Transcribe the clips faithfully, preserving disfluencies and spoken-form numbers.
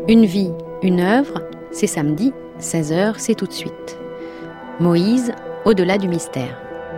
Une vie, une œuvre, c'est samedi, seize heures, c'est tout de suite. Moïse, au-delà du mystère.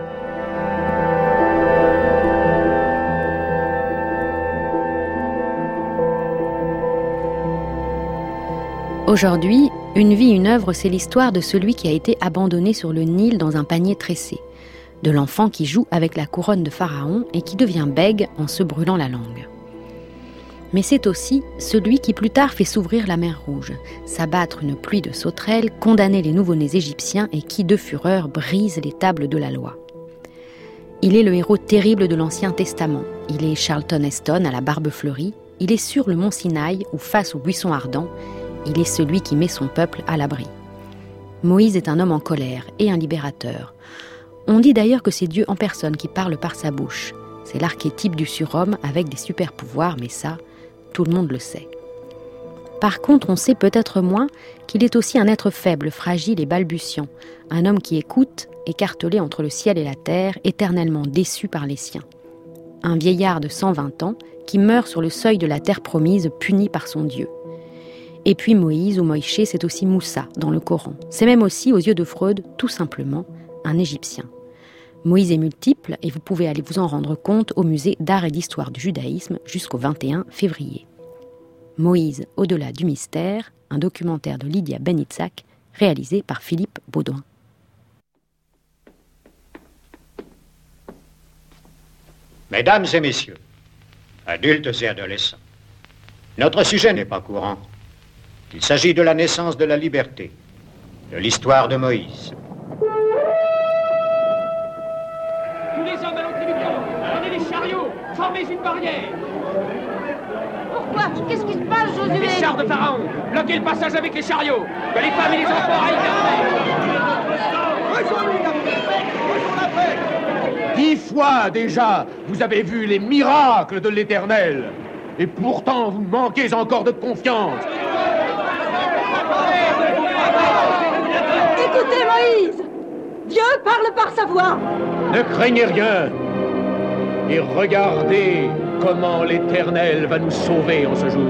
Aujourd'hui, une vie, une œuvre, c'est l'histoire de celui qui a été abandonné sur le Nil dans un panier tressé, de l'enfant qui joue avec la couronne de Pharaon et qui devient bègue en se brûlant la langue. Mais c'est aussi celui qui plus tard fait s'ouvrir la mer Rouge, s'abattre une pluie de sauterelles, condamner les nouveau-nés égyptiens et qui, de fureur, brise les tables de la loi. Il est le héros terrible de l'Ancien Testament. Il est Charlton Heston à la barbe fleurie. Il est sur le mont Sinaï ou face au buisson ardent. Il est celui qui met son peuple à l'abri. Moïse est un homme en colère et un libérateur. On dit d'ailleurs que c'est Dieu en personne qui parle par sa bouche. C'est l'archétype du surhomme avec des super-pouvoirs, mais ça, tout le monde le sait. Par contre, on sait peut-être moins qu'il est aussi un être faible, fragile et balbutiant, un homme qui écoute, écartelé entre le ciel et la terre, éternellement déçu par les siens. Un vieillard de cent vingt ans qui meurt sur le seuil de la terre promise, puni par son Dieu. Et puis Moïse ou Moïse, c'est aussi Moussa dans le Coran. C'est même aussi, aux yeux de Freud, tout simplement, un Égyptien. Moïse est multiple et vous pouvez aller vous en rendre compte au musée d'art et d'histoire du judaïsme jusqu'au vingt et un février. Moïse, au-delà du mystère, un documentaire de Lydia Benitzak, réalisé par Philippe Baudouin. Mesdames et messieurs, adultes et adolescents, notre sujet n'est pas courant. Il s'agit de la naissance de la liberté, de l'histoire de Moïse. Tous les hommes à l'entrée du camp, prenez les chariots, formez une barrière. Pourquoi? Qu'est-ce qui se passe, Josué? Les chars de Pharaon, bloquez le passage avec les chariots, que les femmes et les enfants aillent garder. Dix fois déjà, vous avez vu les miracles de l'Éternel, et pourtant vous manquez encore de confiance. Écoutez, Moïse! Dieu parle par sa voix! Ne craignez rien, et regardez comment l'Éternel va nous sauver en ce jour.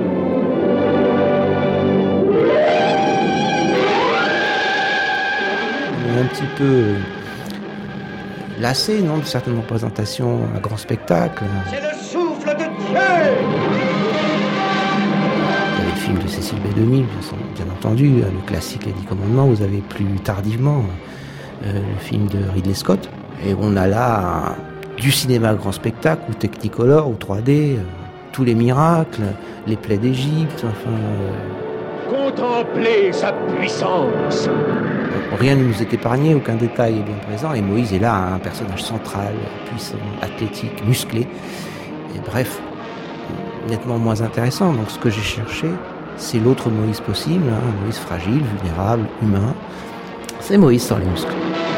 On est un petit peu lassé, non, de certaines représentations à grand spectacle. C'est le souffle de Dieu! Il y a les films de Cécile B deux mille, bien entendu, le classique Les Dix Commandements. Vous avez plus tardivement euh, le film de Ridley Scott. Et on a là du cinéma à grand spectacle, ou Technicolor, ou trois D, euh, tous les miracles, les plaies d'Égypte, enfin... Euh... Contemplez sa puissance. Rien ne nous est épargné, aucun détail est bien présent, et Moïse est là un personnage central, puissant, athlétique, musclé, et bref, nettement moins intéressant. Donc ce que j'ai cherché, c'est l'autre Moïse possible, hein, un Moïse fragile, vulnérable, humain. C'est Moïse sans les muscles.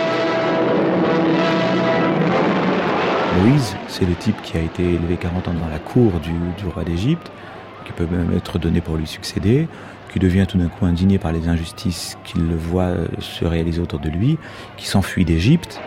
Moïse, c'est le type qui a été élevé quarante ans dans la cour du, du roi d'Égypte, qui peut même être donné pour lui succéder, qui devient tout d'un coup indigné par les injustices qu'il le voit se réaliser autour de lui, qui s'enfuit d'Égypte.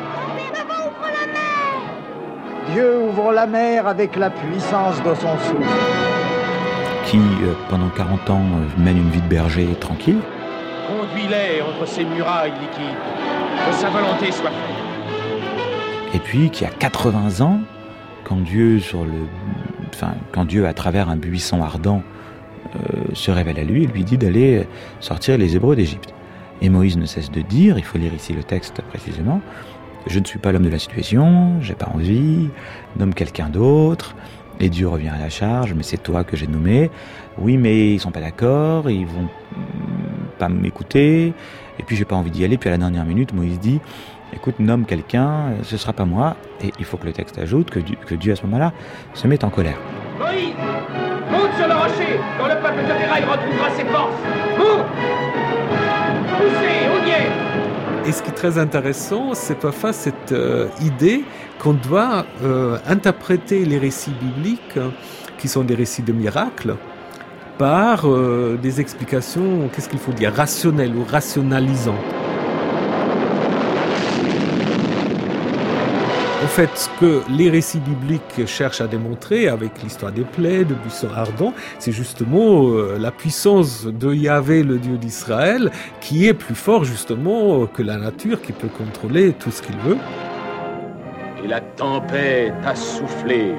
Dieu ouvre la mer avec la puissance de son souffle. Qui, euh, pendant quarante ans, euh, mène une vie de berger tranquille. Conduis-les entre ces murailles liquides, que sa volonté soit faite. Et puis qui a quatre-vingts ans, quand Dieu, sur le, enfin, quand Dieu à travers un buisson ardent euh, se révèle à lui et lui dit d'aller sortir les Hébreux d'Égypte. Et Moïse ne cesse de dire, il faut lire ici le texte précisément, je ne suis pas l'homme de la situation, j'ai pas envie, nomme quelqu'un d'autre. Et Dieu revient à la charge, mais c'est toi que j'ai nommé. Oui, mais ils sont pas d'accord, ils vont pas m'écouter. Et puis j'ai pas envie d'y aller. Puis à la dernière minute, Moïse dit, écoute, nomme quelqu'un, ce sera pas moi. Et il faut que le texte ajoute que Dieu, que Dieu à ce moment-là se met en colère. Moïse, monte sur le rocher, quand le peuple de Béraï retrouvera ses forces. Monte! Poussez, on y est! Et ce qui est très intéressant, c'est parfois cette euh, idée qu'on doit euh, interpréter les récits bibliques, hein, qui sont des récits de miracles, par euh, des explications, qu'est-ce qu'il faut dire, rationnelles ou rationalisantes. En fait, ce que les récits bibliques cherchent à démontrer avec l'histoire des plaies, de buissons ardents, c'est justement euh, la puissance de Yahvé, le Dieu d'Israël, qui est plus fort justement que la nature, qui peut contrôler tout ce qu'il veut. Et la tempête a soufflé,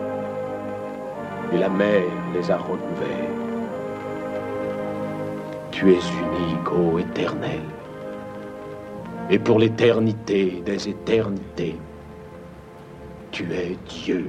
et la mer les a recouverts. Tu es unique, ô Éternel, et pour l'éternité des éternités, tu es Dieu.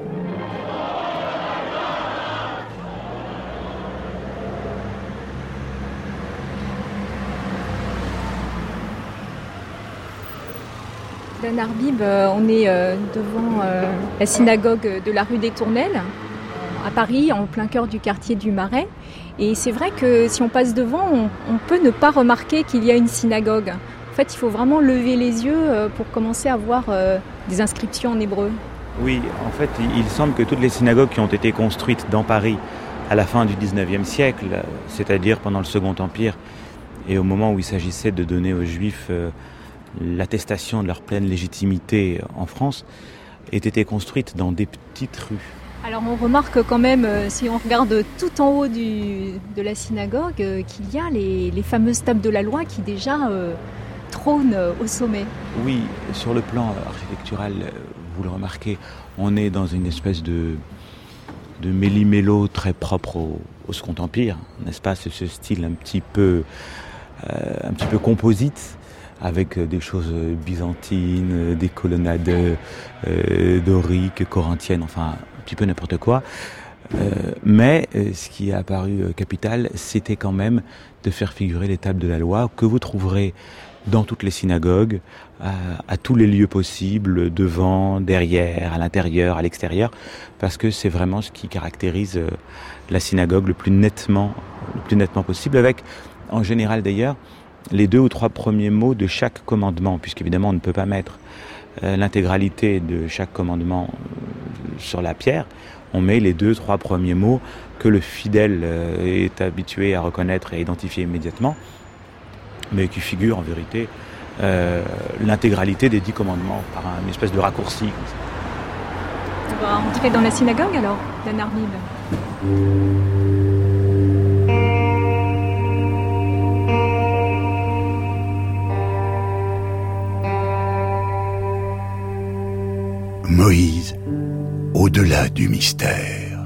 Dan Arbib, on est devant la synagogue de la rue des Tournelles, à Paris, en plein cœur du quartier du Marais. Et c'est vrai que si on passe devant, on, on peut ne pas remarquer qu'il y a une synagogue. En fait, il faut vraiment lever les yeux pour commencer à voir des inscriptions en hébreu. Oui, en fait, il semble que toutes les synagogues qui ont été construites dans Paris à la fin du dix-neuvième siècle, c'est-à-dire pendant le Second Empire, et au moment où il s'agissait de donner aux Juifs l'attestation de leur pleine légitimité en France, aient été construites dans des petites rues. Alors on remarque quand même, si on regarde tout en haut du, de la synagogue, qu'il y a les, les fameuses tables de la loi qui déjà euh, trônent au sommet. Oui, sur le plan architectural, vous le remarquez, on est dans une espèce de, de méli-mélo très propre au, au Second Empire, n'est-ce pas? C'est ce style un petit peu, euh, un petit peu composite, avec des choses byzantines, des colonnades euh, doriques, corinthiennes, enfin un petit peu n'importe quoi. Euh, mais euh, ce qui est apparu euh, capital, c'était quand même de faire figurer les tables de la loi que vous trouverez dans toutes les synagogues, à, à tous les lieux possibles, devant, derrière, à l'intérieur, à l'extérieur, parce que c'est vraiment ce qui caractérise euh, la synagogue le plus nettement, le plus nettement possible, avec, en général d'ailleurs, les deux ou trois premiers mots de chaque commandement, puisqu'évidemment on ne peut pas mettre euh, l'intégralité de chaque commandement euh, sur la pierre. On met les deux, trois premiers mots que le fidèle euh, est habitué à reconnaître et à identifier immédiatement, mais qui figurent en vérité euh, l'intégralité des dix commandements par une espèce de raccourci. Comme ça. On va entrer dans la synagogue alors, Dan Arbib. Moïse, au-delà du mystère.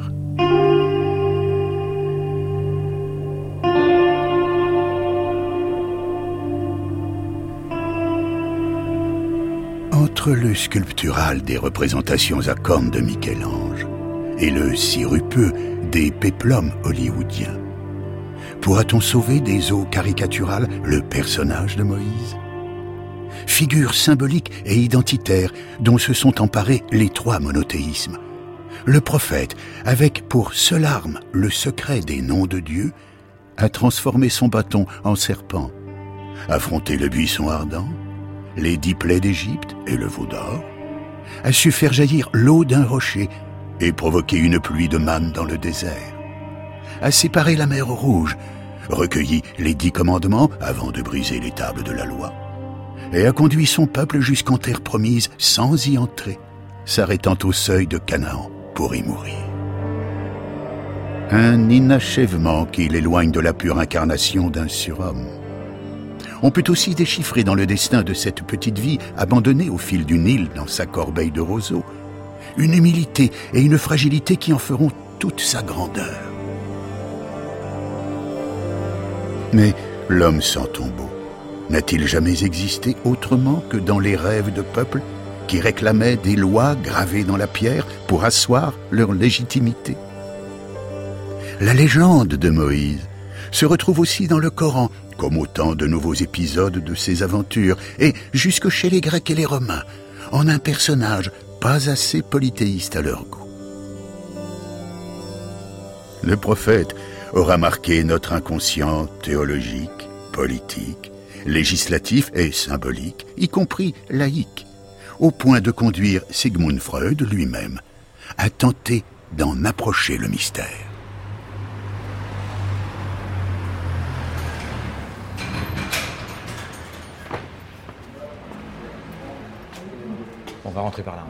Entre le sculptural des représentations à cornes de Michel-Ange et le sirupeux des péplums hollywoodiens, pourra-t-on sauver des eaux caricaturales le personnage de Moïse ? Figure symbolique et identitaire dont se sont emparés les trois monothéismes. Le prophète, avec pour seule arme le secret des noms de Dieu, a transformé son bâton en serpent, affronté le buisson ardent, les dix plaies d'Égypte et le veau d'or, a su faire jaillir l'eau d'un rocher et provoquer une pluie de manne dans le désert, a séparé la mer Rouge, recueilli les dix commandements avant de briser les tables de la loi, et a conduit son peuple jusqu'en terre promise sans y entrer, s'arrêtant au seuil de Canaan pour y mourir. Un inachèvement qui l'éloigne de la pure incarnation d'un surhomme. On peut aussi déchiffrer dans le destin de cette petite vie abandonnée au fil du Nil dans sa corbeille de roseaux, une humilité et une fragilité qui en feront toute sa grandeur. Mais l'homme sans tombeau n'a-t-il jamais existé autrement que dans les rêves de peuples qui réclamaient des lois gravées dans la pierre pour asseoir leur légitimité? La légende de Moïse se retrouve aussi dans le Coran, comme autant de nouveaux épisodes de ses aventures, et jusque chez les Grecs et les Romains, en un personnage pas assez polythéiste à leur goût. Le prophète aura marqué notre inconscient théologique, politique, législatif et symbolique, y compris laïque, au point de conduire Sigmund Freud lui-même à tenter d'en approcher le mystère. On va rentrer par là.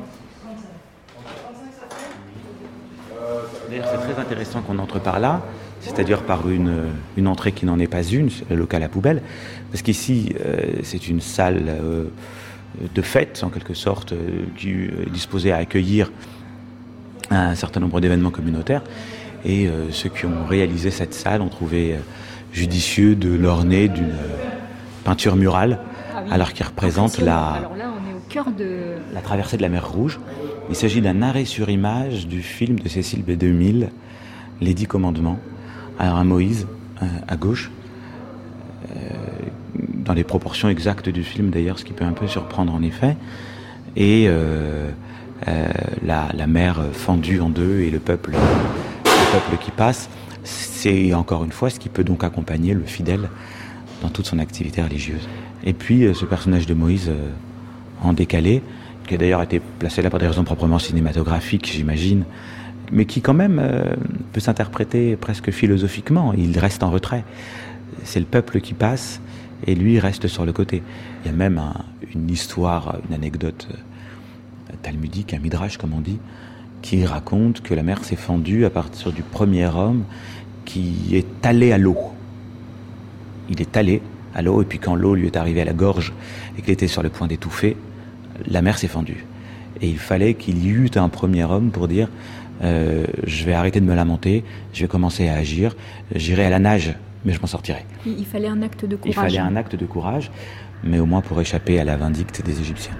D'ailleurs, c'est très intéressant qu'on entre par là, c'est-à-dire par une, une entrée qui n'en est pas une, c'est le local à poubelle, parce qu'ici, euh, c'est une salle euh, de fête, en quelque sorte, euh, qui est disposée à accueillir un certain nombre d'événements communautaires, et euh, ceux qui ont réalisé cette salle ont trouvé euh, judicieux de l'orner d'une euh, peinture murale, ah oui. alors qui représente la... Alors là, on est au cœur de... la traversée de la mer Rouge. Il s'agit d'un arrêt sur image du film de Cécile B deux mille, Les Dix Commandements. Alors un Moïse euh, à gauche, euh, dans les proportions exactes du film d'ailleurs, ce qui peut un peu surprendre en effet, et euh, euh, la, la mer fendue en deux et le peuple, le peuple qui passe. C'est encore une fois ce qui peut donc accompagner le fidèle dans toute son activité religieuse. Et puis euh, ce personnage de Moïse euh, en décalé, qui a d'ailleurs été placé là pour des raisons proprement cinématographiques, j'imagine, mais qui quand même euh, peut s'interpréter presque philosophiquement. Il reste en retrait. C'est le peuple qui passe et lui reste sur le côté. Il y a même un, une histoire, une anecdote euh, talmudique, un midrash comme on dit, qui raconte que la mer s'est fendue à partir du premier homme qui est allé à l'eau. Il est allé à l'eau et puis quand l'eau lui est arrivée à la gorge et qu'il était sur le point d'étouffer, la mer s'est fendue. Et il fallait qu'il y eût un premier homme pour dire euh, je vais arrêter de me lamenter, je vais commencer à agir, j'irai à la nage, mais je m'en sortirai. Il fallait un acte de courage. Il fallait un acte de courage, mais au moins pour échapper à la vindicte des Égyptiens.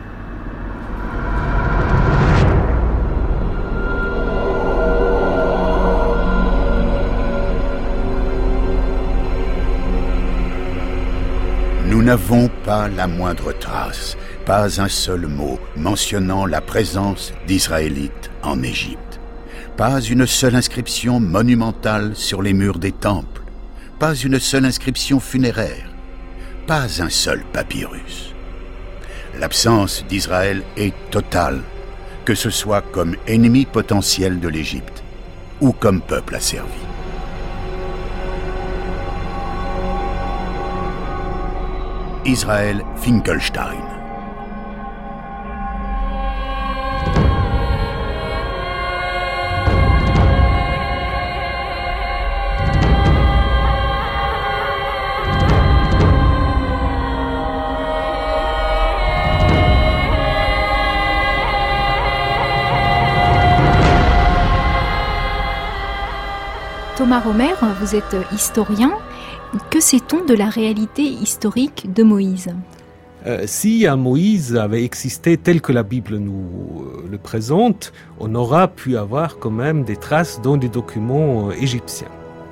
Nous n'avons pas la moindre trace, pas un seul mot mentionnant la présence d'Israélites en Égypte. Pas une seule inscription monumentale sur les murs des temples. Pas une seule inscription funéraire. Pas un seul papyrus. L'absence d'Israël est totale, que ce soit comme ennemi potentiel de l'Égypte ou comme peuple asservi. Israël Finkelstein. Thomas Romer, vous êtes historien. Que sait-on de la réalité historique de Moïse ? euh, Si un Moïse avait existé tel que la Bible nous euh, le présente, on aura pu avoir quand même des traces dans des documents euh, égyptiens.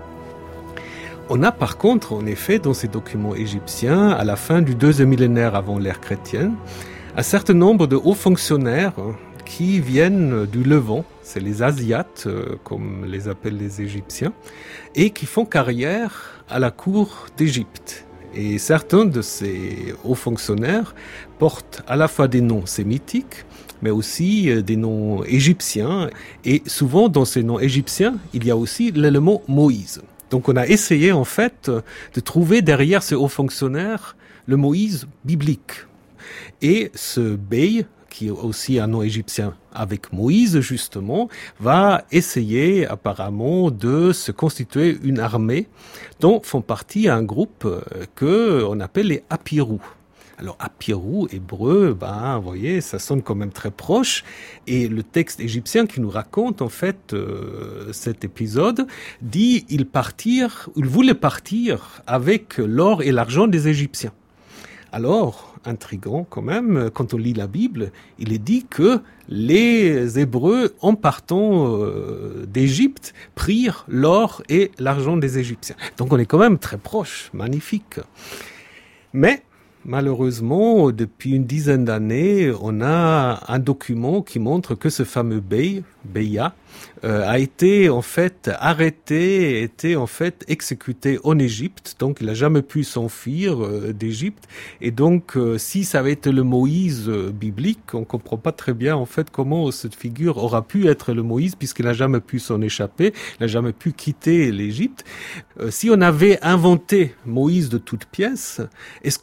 On a par contre, en effet, dans ces documents égyptiens, à la fin du deuxième millénaire avant l'ère chrétienne, un certain nombre de hauts fonctionnaires qui viennent du Levant, c'est les Asiates, euh, comme les appellent les Égyptiens, et qui font carrière à la cour d'Égypte. Et certains de ces hauts fonctionnaires portent à la fois des noms sémitiques, mais aussi euh, des noms égyptiens. Et souvent, dans ces noms égyptiens, il y a aussi l'élément Moïse. Donc on a essayé en fait de trouver derrière ces hauts fonctionnaires le Moïse biblique. Et ce bey, qui est aussi un nom égyptien avec Moïse justement, va essayer apparemment de se constituer une armée dont font partie un groupe que on appelle les Apirou. Alors Apirou, hébreu, ben vous voyez, ça sonne quand même très proche. Et le texte égyptien qui nous raconte en fait euh, cet épisode dit ils partirent, ils voulaient partir avec l'or et l'argent des Égyptiens. Alors, intriguant quand même, quand on lit la Bible, il est dit que les Hébreux, en partant euh, d'Égypte, prirent l'or et l'argent des Égyptiens. Donc on est quand même très proche, magnifique. Mais malheureusement, depuis une dizaine d'années, on a un document qui montre que ce fameux bey, Beya, euh, a été en fait arrêté, a été en fait exécuté en Égypte. Donc, il n'a jamais pu s'enfuir euh, d'Égypte. Et donc, euh, si ça avait été le Moïse euh, biblique, on comprend pas très bien en fait comment cette figure aura pu être le Moïse, puisqu'il n'a jamais pu s'en échapper, il n'a jamais pu quitter l'Égypte. Euh, si on avait inventé Moïse de toutes pièces, est-ce qu'on aurait donné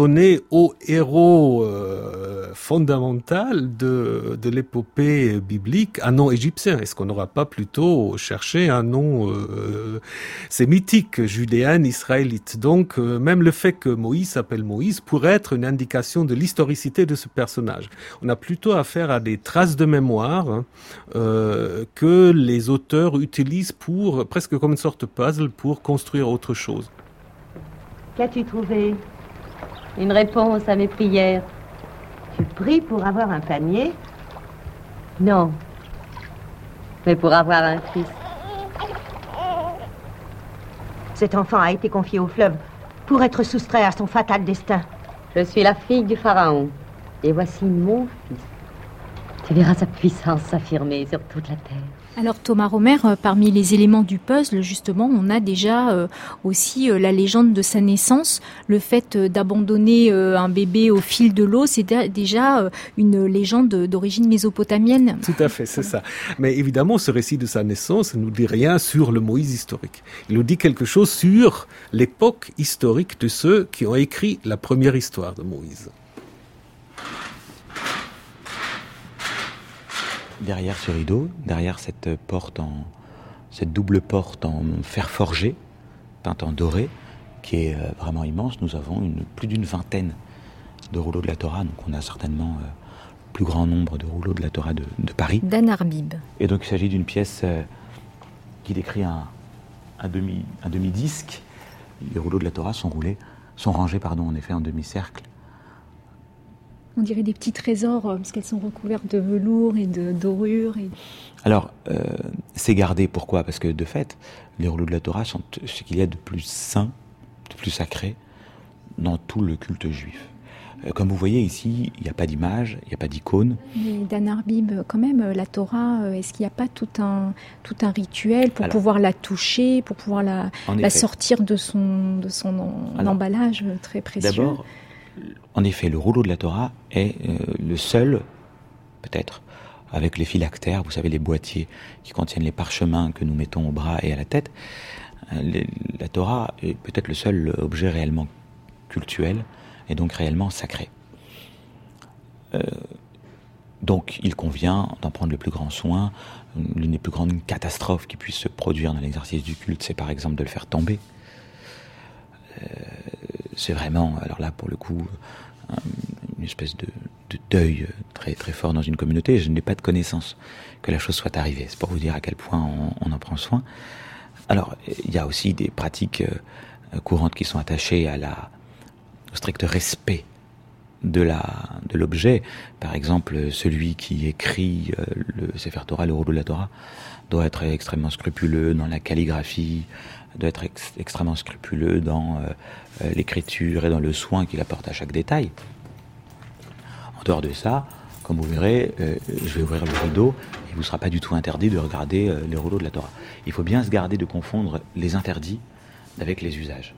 donné au héros euh, fondamental de, de l'épopée biblique un nom égyptien. Est-ce qu'on n'aura pas plutôt cherché un nom euh, sémitique, judéen, israélite? Donc, euh, même le fait que Moïse s'appelle Moïse pourrait être une indication de l'historicité de ce personnage. On a plutôt affaire à des traces de mémoire hein, euh, que les auteurs utilisent pour, presque comme une sorte de puzzle, pour construire autre chose. Qu'as-tu trouvé? Une réponse à mes prières. Tu pries pour avoir un panier? Non. Mais pour avoir un fils. Cet enfant a été confié au fleuve pour être soustrait à son fatal destin. Je suis la fille du pharaon. Et voici mon fils. Tu verras sa puissance s'affirmer sur toute la terre. Alors Thomas Romer, parmi les éléments du puzzle, justement, on a déjà euh, aussi euh, la légende de sa naissance. Le fait euh, d'abandonner euh, un bébé au fil de l'eau, c'est déjà euh, une légende d'origine mésopotamienne. Tout à fait, c'est ça. Mais évidemment, ce récit de sa naissance ne nous dit rien sur le Moïse historique. Il nous dit quelque chose sur l'époque historique de ceux qui ont écrit la première histoire de Moïse. Derrière ce rideau, derrière cette porte en, cette double porte en fer forgé, peinte en doré, qui est vraiment immense, nous avons une, plus d'une vingtaine de rouleaux de la Torah. Donc on a certainement euh, le plus grand nombre de rouleaux de la Torah de, de Paris. Dan Arbib. Et donc il s'agit d'une pièce euh, qui décrit un, un, demi, un demi-disque. Les rouleaux de la Torah sont roulés, sont rangés pardon, en effet en demi-cercle. On dirait des petits trésors, parce qu'elles sont recouvertes de velours et de dorures. Et... Alors, euh, c'est gardé. Pourquoi? Parce que, de fait, les rouleaux de la Torah sont ce qu'il y a de plus saint, de plus sacré dans tout le culte juif. Euh, comme vous voyez ici, il n'y a pas d'image, il n'y a pas d'icône. Mais Dan Arbib, quand même, la Torah, est-ce qu'il n'y a pas tout un, tout un rituel pour Alors, pouvoir la toucher, pour pouvoir la, la sortir de son, de son en, Alors, emballage très précieux? D'abord, en effet, le rouleau de la Torah est euh, le seul, peut-être, avec les phylactères, vous savez, les boîtiers qui contiennent les parchemins que nous mettons au bras et à la tête. Euh, les, la Torah est peut-être le seul objet réellement cultuel et donc réellement sacré. Euh, donc, il convient d'en prendre le plus grand soin. L'une des plus grandes catastrophes qui puissent se produire dans l'exercice du culte, c'est par exemple de le faire tomber. Euh, c'est vraiment, alors là pour le coup, une espèce de, de deuil très très fort dans une communauté. Je n'ai pas de connaissance que la chose soit arrivée. C'est pour vous dire à quel point on, on en prend soin. Alors, il y a aussi des pratiques euh, courantes qui sont attachées à la, au strict respect de la de l'objet. Par exemple, celui qui écrit euh, le Sefer Torah, le rouleau de la Torah, doit être extrêmement scrupuleux dans la calligraphie, doit être ex- extrêmement scrupuleux dans euh, euh, l'écriture et dans le soin qu'il apporte à chaque détail. En dehors de ça, comme vous verrez, euh, je vais ouvrir le rideau et il ne vous sera pas du tout interdit de regarder euh, les rouleaux de la Torah. Il faut bien se garder de confondre les interdits avec les usages.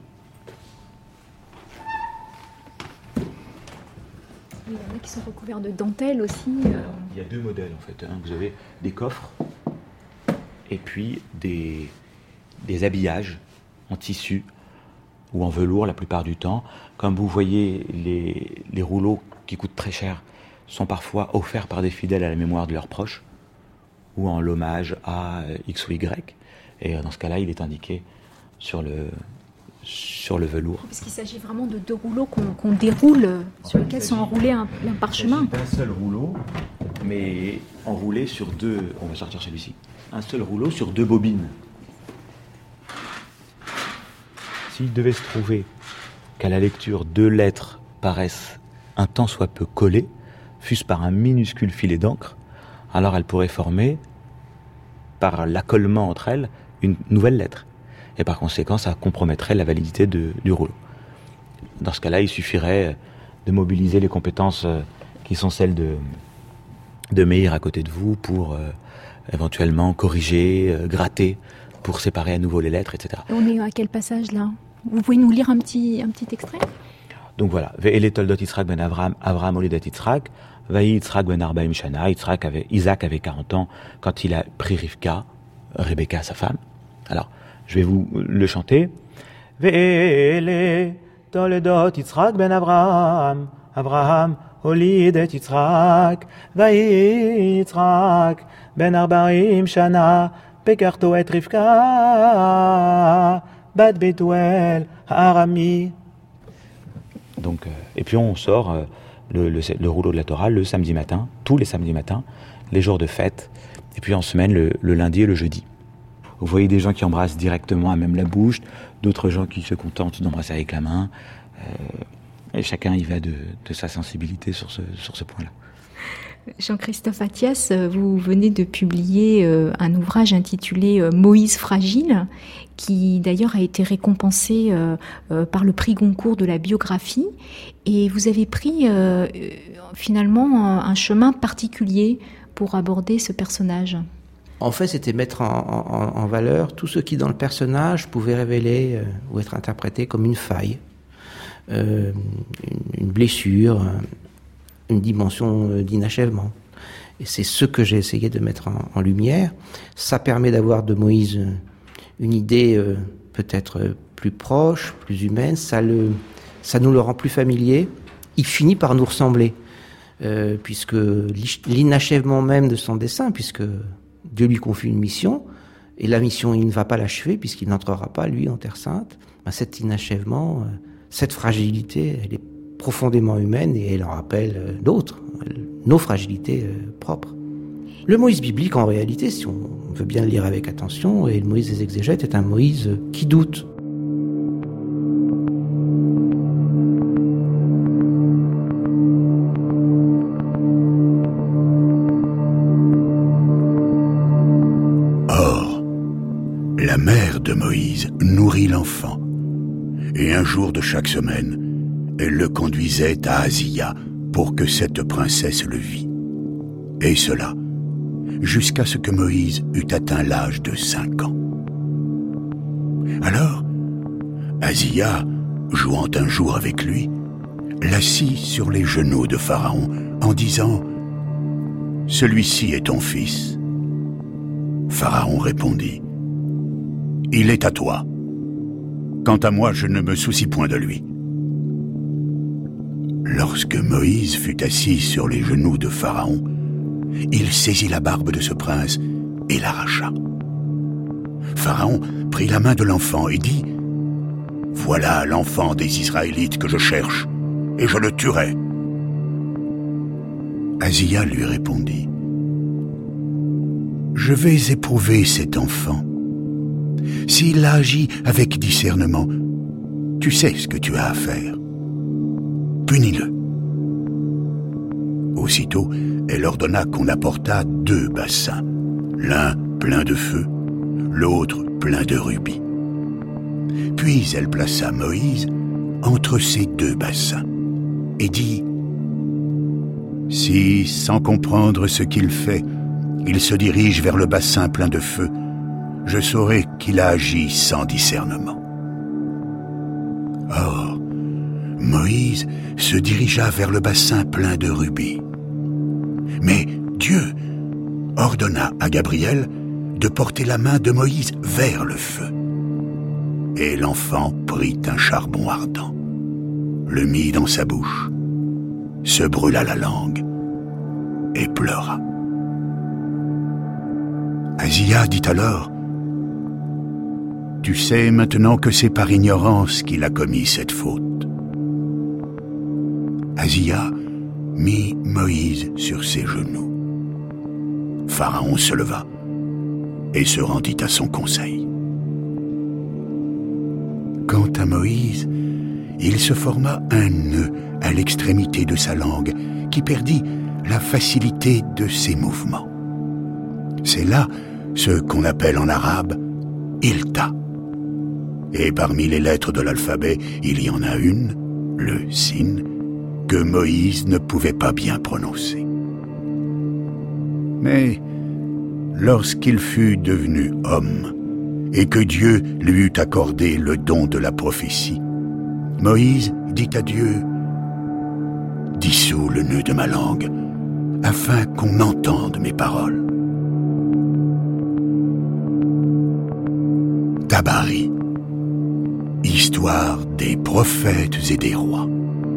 Il y en a qui sont recouverts de dentelle aussi. Euh... Il y a deux modèles en fait. Hein. Vous avez des coffres et puis des, des habillages en tissu ou en velours la plupart du temps. Comme vous voyez, les, les rouleaux qui coûtent très cher sont parfois offerts par des fidèles à la mémoire de leurs proches ou en l'hommage à X ou Y. Et dans ce cas-là, il est indiqué sur le, sur le velours. Parce qu'il s'agit vraiment de deux rouleaux qu'on, qu'on déroule, en sur lesquels sont enroulés un, un parchemin. C'est un seul rouleau, mais enroulé sur deux... On va sortir celui-ci. Un seul rouleau sur deux bobines. S'il devait se trouver qu'à la lecture, deux lettres paraissent un tant soit peu collées, fût-ce par un minuscule filet d'encre, alors elles pourraient former, par l'accollement entre elles, une nouvelle lettre. Et par conséquent, ça compromettrait la validité de, du rouleau. Dans ce cas-là, il suffirait de mobiliser les compétences qui sont celles de, de Meir à côté de vous pour euh, éventuellement corriger, euh, gratter, pour séparer à nouveau les lettres, et cetera. Et on est à quel passage là? Vous pouvez nous lire un petit, un petit extrait? Donc voilà. Ve'ele toldot Yitzhak ben Avraham, Avraham olidat Yitzhak, Vayi Yitzhak ben Arbaim Shana, Yitzhak avait, Isaac avait quarante ans quand il a pris Rivka, Rebecca, sa femme. Alors, je vais vous le chanter. Ve'ele toledot Yitzhak ben Avraham, Avraham הוליד את יצחק, ויהי יצחק בן ארבעים שנה, פקחתו את רבקה, בת בתואל הארמי. Donc, euh, et puis on sort euh, le, le, le rouleau de la Torah le samedi matin, tous les samedis matins, les jours de fête, et puis en semaine le, le lundi et le jeudi. Vous voyez des gens qui embrassent directement à même la bouche, d'autres gens qui se contentent d'embrasser avec la main. Euh, Et chacun y va de, de sa sensibilité sur ce, sur ce point-là. Jean-Christophe Attias, vous venez de publier un ouvrage intitulé Moïse fragile, qui d'ailleurs a été récompensé par le prix Goncourt de la biographie. Et vous avez pris finalement un chemin particulier pour aborder ce personnage. En fait, c'était mettre en, en, en valeur tout ce qui dans le personnage pouvait révéler ou être interprété comme une faille. Euh, une blessure, une dimension d'inachèvement. Et c'est ce que j'ai essayé de mettre en, en lumière. Ça permet d'avoir de Moïse une idée euh, peut-être plus proche, plus humaine. Ça, le, ça nous le rend plus familier. Il finit par nous ressembler, euh, puisque l'inachèvement même de son dessein, puisque Dieu lui confie une mission, et la mission, il ne va pas l'achever, puisqu'il n'entrera pas, lui, en Terre Sainte. Ben, cet inachèvement... Euh, Cette fragilité, elle est profondément humaine et elle en rappelle d'autres, nos fragilités propres. Le Moïse biblique, en réalité, si on veut bien le lire avec attention, et le Moïse des exégètes est un Moïse qui doute. Or, la mère de Moïse nourrit l'enfant. Et un jour de chaque semaine, elle le conduisait à Azia pour que cette princesse le vît. Et cela, jusqu'à ce que Moïse eût atteint l'âge de cinq ans. Alors, Azia, jouant un jour avec lui, l'assit sur les genoux de Pharaon en disant « Celui-ci est ton fils. » Pharaon répondit « Il est à toi. Quant à moi, je ne me soucie point de lui. » Lorsque Moïse fut assis sur les genoux de Pharaon, il saisit la barbe de ce prince et l'arracha. Pharaon prit la main de l'enfant et dit « Voilà l'enfant des Israélites que je cherche, et je le tuerai. » Azia lui répondit « Je vais éprouver cet enfant. S'il agit avec discernement, tu sais ce que tu as à faire. Punis-le. » Aussitôt, elle ordonna qu'on apportât deux bassins, l'un plein de feu, l'autre plein de rubis. Puis elle plaça Moïse entre ces deux bassins et dit « Si, sans comprendre ce qu'il fait, il se dirige vers le bassin plein de feu, je saurai qu'il a agi sans discernement. » Or, Moïse se dirigea vers le bassin plein de rubis. Mais Dieu ordonna à Gabriel de porter la main de Moïse vers le feu. Et l'enfant prit un charbon ardent, le mit dans sa bouche, se brûla la langue et pleura. Azia dit alors « Tu sais maintenant que c'est par ignorance qu'il a commis cette faute. » Azia mit Moïse sur ses genoux. Pharaon se leva et se rendit à son conseil. Quant à Moïse, il se forma un nœud à l'extrémité de sa langue qui perdit la facilité de ses mouvements. C'est là ce qu'on appelle en arabe « ilta ». Et parmi les lettres de l'alphabet, il y en a une, le sin, que Moïse ne pouvait pas bien prononcer. Mais lorsqu'il fut devenu homme et que Dieu lui eut accordé le don de la prophétie, Moïse dit à Dieu « Dissous le nœud de ma langue, afin qu'on entende mes paroles. » Tabari Histoire des prophètes et des rois.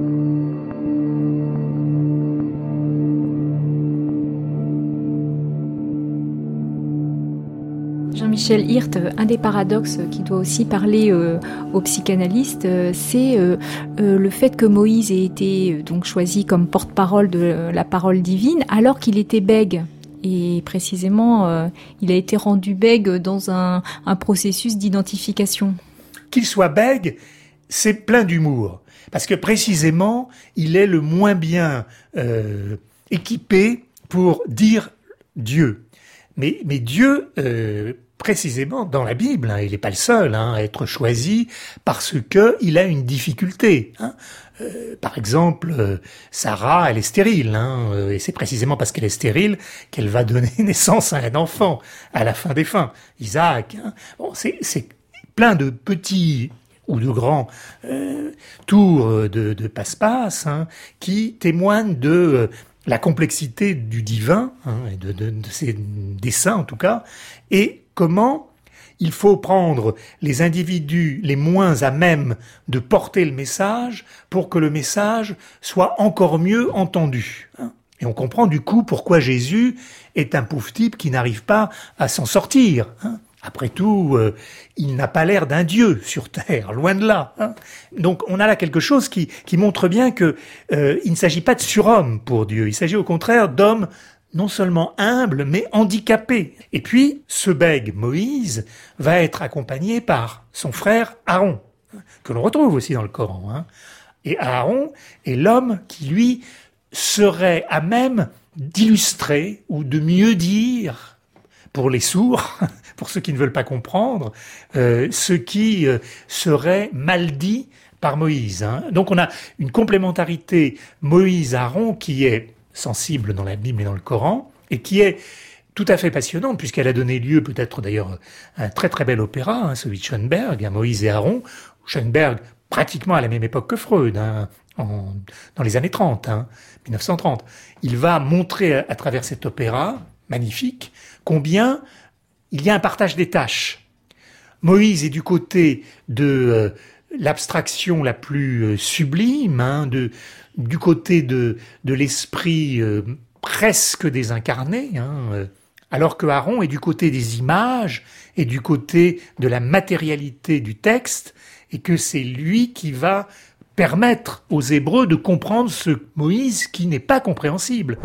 Jean-Michel Hirt, un des paradoxes qui doit aussi parler euh, aux psychanalystes, euh, c'est euh, euh, le fait que Moïse ait été euh, donc choisi comme porte-parole de euh, la parole divine alors qu'il était bègue. Et précisément, euh, il a été rendu bègue dans un, un processus d'identification. Qu'il soit bègue, c'est plein d'humour. Parce que précisément, il est le moins bien euh, équipé pour dire Dieu. Mais, mais Dieu... Euh, précisément dans la Bible, hein, il n'est pas le seul hein, à être choisi parce que il a une difficulté. Hein. Euh, par exemple, euh, Sarah, elle est stérile, hein, euh, et c'est précisément parce qu'elle est stérile qu'elle va donner naissance à un enfant à la fin des fins. Isaac. Hein. Bon, c'est, c'est plein de petits ou de grands euh, tours de, de passe-passe hein, qui témoignent de euh, la complexité du divin, hein, et de, de, de ses desseins en tout cas, et comment il faut prendre les individus les moins à même de porter le message pour que le message soit encore mieux entendu. Hein. Et on comprend du coup pourquoi Jésus est un pauvre type qui n'arrive pas à s'en sortir. Hein. Après tout, euh, il n'a pas l'air d'un dieu sur terre, loin de là. Hein. Donc on a là quelque chose qui, qui montre bien que euh, il ne s'agit pas de surhomme pour Dieu, il s'agit au contraire d'hommes non seulement humble, mais handicapé. Et puis, ce bègue Moïse va être accompagné par son frère Aaron, que l'on retrouve aussi dans le Coran. Hein. Et Aaron est l'homme qui, lui, serait à même d'illustrer ou de mieux dire, pour les sourds, pour ceux qui ne veulent pas comprendre, euh, ce qui euh, serait mal dit par Moïse. Hein. Donc on a une complémentarité Moïse-Aaron qui est sensible dans la Bible et dans le Coran, et qui est tout à fait passionnante, puisqu'elle a donné lieu peut-être d'ailleurs à un très très bel opéra, hein, celui de Schoenberg, à Moïse et Aaron. Schoenberg, pratiquement à la même époque que Freud, hein, en, dans les années trente, hein, dix-neuf cent trente. Il va montrer à, à travers cet opéra, magnifique, combien il y a un partage des tâches. Moïse est du côté de euh, l'abstraction la plus euh, sublime, hein, de, du côté de, de l'esprit euh, presque désincarné, hein, euh, alors que Aaron est du côté des images et du côté de la matérialité du texte, et que c'est lui qui va permettre aux Hébreux de comprendre ce Moïse qui n'est pas compréhensible.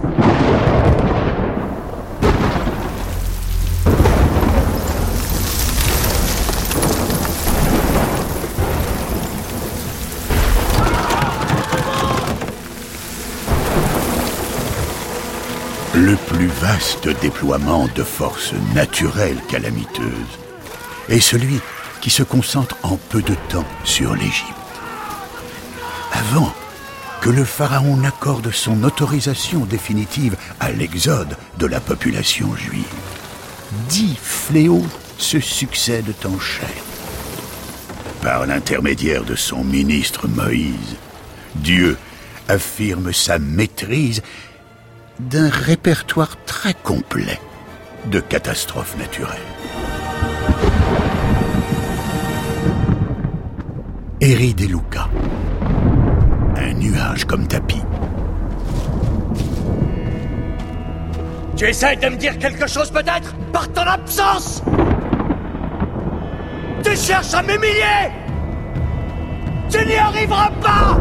Le plus vaste déploiement de forces naturelles calamiteuses est celui qui se concentre en peu de temps sur l'Égypte. Avant que le pharaon n'accorde son autorisation définitive à l'exode de la population juive, dix fléaux se succèdent en chaîne. Par l'intermédiaire de son ministre Moïse, Dieu affirme sa maîtrise d'un répertoire très complet de catastrophes naturelles. Eri De Luca. Un nuage comme tapis. Tu essaies de me dire quelque chose peut-être par ton absence? Tu cherches à m'humilier? Tu n'y arriveras pas!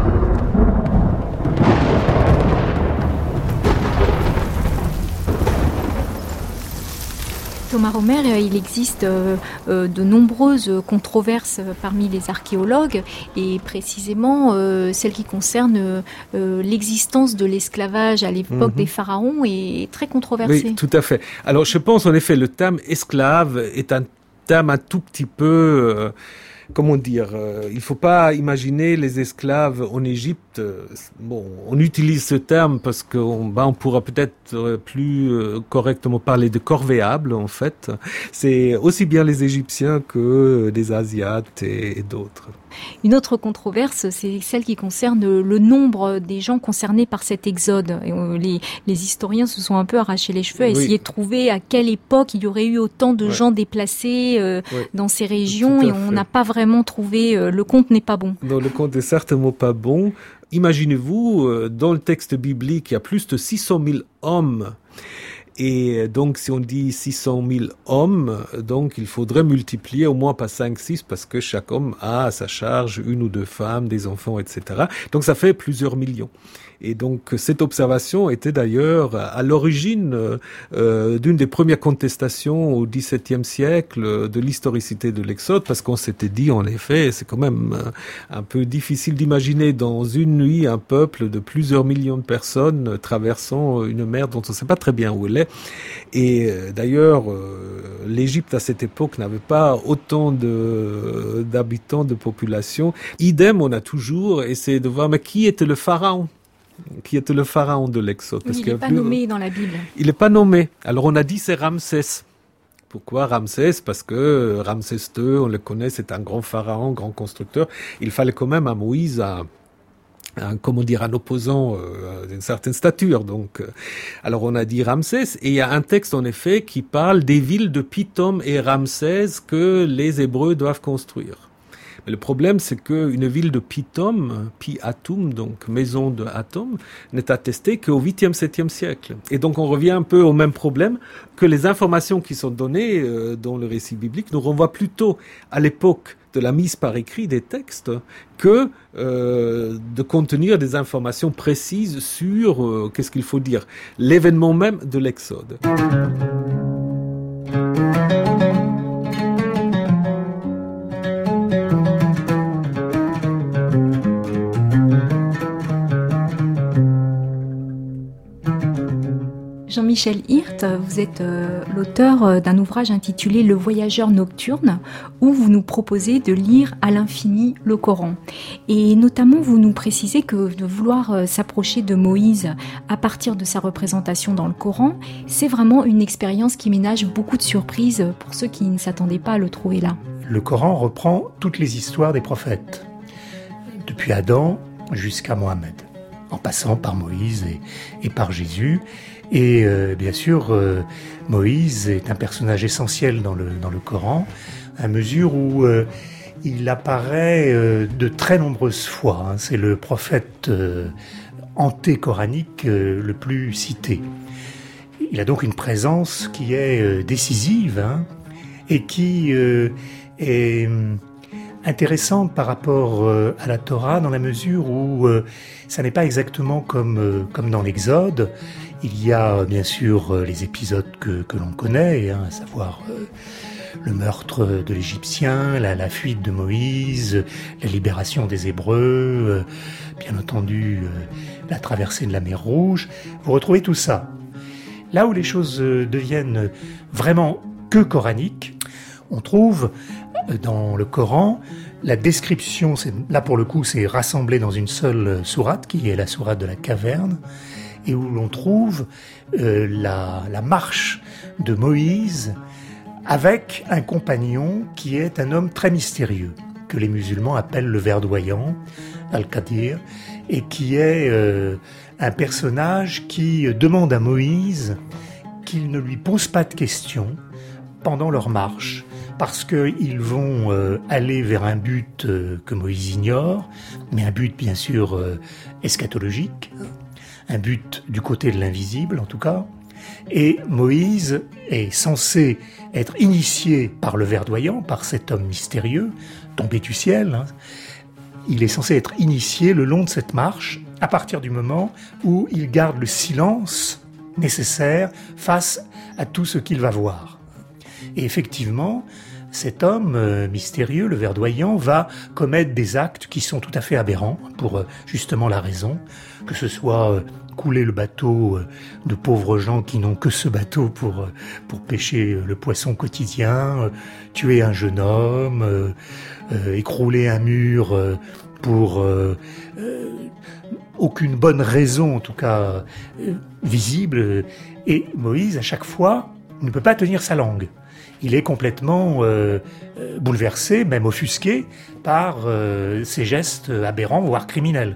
Thomas Romer, il existe euh, euh, de nombreuses controverses parmi les archéologues, et précisément euh, celle qui concerne euh, l'existence de l'esclavage à l'époque mmh. des pharaons est très controversée. Oui, tout à fait. Alors je pense en effet le terme esclave est un terme un tout petit peu... Euh, Comment dire, euh, il ne faut pas imaginer les esclaves en Égypte. Euh, bon, on utilise ce terme parce qu'on ben, on pourra peut-être euh, plus euh, correctement parler de corvéables, en fait. C'est aussi bien les Égyptiens que des Asiates et, et d'autres. Une autre controverse, c'est celle qui concerne le nombre des gens concernés par cet exode. Les, les historiens se sont un peu arrachés les cheveux à essayer oui. de trouver à quelle époque il y aurait eu autant de ouais. gens déplacés euh, ouais. dans ces régions, et on n'a pas vraiment vraiment trouvé, euh, le compte n'est pas bon. Non, le compte n'est certainement pas bon. Imaginez-vous, euh, dans le texte biblique, il y a plus de six cent mille hommes. Et donc, si on dit six cent mille hommes, donc il faudrait multiplier au moins par cinq, six, parce que chaque homme a à sa charge une ou deux femmes, des enfants, et cetera. Donc, ça fait plusieurs millions. Et donc, cette observation était d'ailleurs à l'origine euh, d'une des premières contestations au dix-septième siècle de l'historicité de l'Exode, parce qu'on s'était dit, en effet, c'est quand même un peu difficile d'imaginer dans une nuit un peuple de plusieurs millions de personnes traversant une mer dont on ne sait pas très bien où elle est. Et d'ailleurs, euh, l'Égypte à cette époque n'avait pas autant de, d'habitants, de population. Idem, on a toujours essayé de voir, mais qui était le pharaon ? Qui était le pharaon de l'Exode. Oui, il n'est pas plus... nommé dans la Bible. Il n'est pas nommé. Alors on a dit c'est Ramsès. Pourquoi Ramsès ? Parce que Ramsès deux, on le connaît, c'est un grand pharaon, grand constructeur. Il fallait quand même à Moïse un, un comment dire, un opposant euh, d'une certaine stature. Donc, euh, alors on a dit Ramsès, et il y a un texte en effet qui parle des villes de Pithom et Ramsès que les Hébreux doivent construire. Mais le problème, c'est qu'une ville de Pithom, Pi-Atum, donc maison de Atom, n'est attestée qu'au huitième, septième siècle. Et donc on revient un peu au même problème, que les informations qui sont données euh, dans le récit biblique nous renvoient plutôt à l'époque de la mise par écrit des textes que euh, de contenir des informations précises sur, euh, qu'est-ce qu'il faut dire, l'événement même de l'Exode. Jean-Michel Hirt, vous êtes euh, l'auteur d'un ouvrage intitulé « Le voyageur nocturne » où vous nous proposez de lire à l'infini le Coran. Et notamment, vous nous précisez que de vouloir euh, s'approcher de Moïse à partir de sa représentation dans le Coran, c'est vraiment une expérience qui ménage beaucoup de surprises pour ceux qui ne s'attendaient pas à le trouver là. Le Coran reprend toutes les histoires des prophètes, depuis Adam jusqu'à Mohammed, en passant par Moïse et, et par Jésus. Et euh, bien sûr, euh, Moïse est un personnage essentiel dans le, dans le Coran, à mesure où euh, il apparaît euh, de très nombreuses fois. Hein. C'est le prophète euh, anté-coranique euh, le plus cité. Il a donc une présence qui est euh, décisive hein, et qui euh, est intéressante par rapport euh, à la Torah, dans la mesure où euh, ça n'est pas exactement comme, euh, comme dans l'Exode. Il y a bien sûr les épisodes que, que l'on connaît, hein, à savoir euh, le meurtre de l'Égyptien, la, la fuite de Moïse, la libération des Hébreux, euh, bien entendu euh, la traversée de la mer Rouge. Vous retrouvez tout ça. Là où les choses euh, deviennent vraiment que coraniques, on trouve euh, dans le Coran la description, c'est, là pour le coup c'est rassemblé dans une seule sourate, qui est la sourate de la caverne, et où l'on trouve euh, la, la marche de Moïse avec un compagnon qui est un homme très mystérieux, que les musulmans appellent le verdoyant, Al-Qadir, et qui est euh, un personnage qui demande à Moïse qu'il ne lui pose pas de questions pendant leur marche, parce qu'ils vont euh, aller vers un but euh, que Moïse ignore, mais un but bien sûr euh, eschatologique, un but du côté de l'invisible en tout cas, et Moïse est censé être initié par le verdoyant, par cet homme mystérieux, tombé du ciel. Hein. Il est censé être initié le long de cette marche, à partir du moment où il garde le silence nécessaire face à tout ce qu'il va voir. Et effectivement, cet homme euh, mystérieux, le verdoyant, va commettre des actes qui sont tout à fait aberrants, pour euh, justement la raison, que ce soit euh, couler le bateau euh, de pauvres gens qui n'ont que ce bateau pour, euh, pour pêcher le poisson quotidien, euh, tuer un jeune homme, euh, euh, écrouler un mur euh, pour euh, euh, aucune bonne raison, en tout cas euh, visible. Et Moïse, à chaque fois, ne peut pas tenir sa langue. Il est complètement euh, bouleversé, même offusqué, par euh, ces gestes aberrants, voire criminels.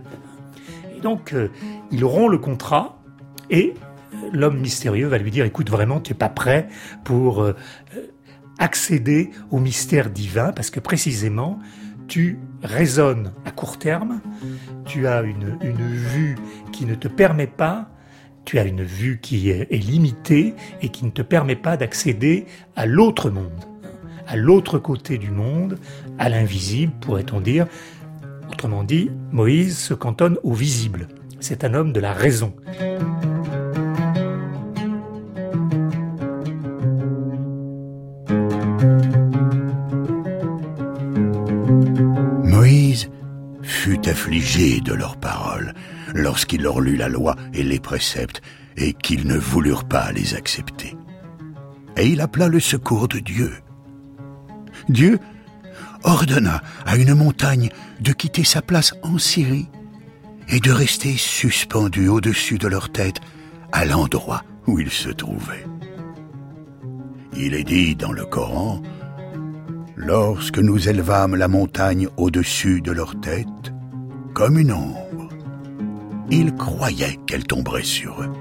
Et donc, euh, il rompt le contrat, et l'homme mystérieux va lui dire « Écoute, vraiment, tu n'es pas prêt pour euh, accéder au mystère divin, parce que précisément, tu raisonnes à court terme, tu as une, une vue qui ne te permet pas, tu as une vue qui est, est limitée et qui ne te permet pas d'accéder à l'autre monde, à l'autre côté du monde, à l'invisible, pourrait-on dire. Autrement dit, Moïse se cantonne au visible. C'est un homme de la raison. Moïse fut affligé de leurs paroles lorsqu'il leur lut la loi et les préceptes et qu'ils ne voulurent pas les accepter. Et il appela le secours de Dieu. Dieu ordonna à une montagne de quitter sa place en Syrie et de rester suspendu au-dessus de leur tête à l'endroit où ils se trouvaient. Il est dit dans le Coran: lorsque nous élevâmes la montagne au-dessus de leur tête, comme une ombre, ils croyaient qu'elle tomberait sur eux.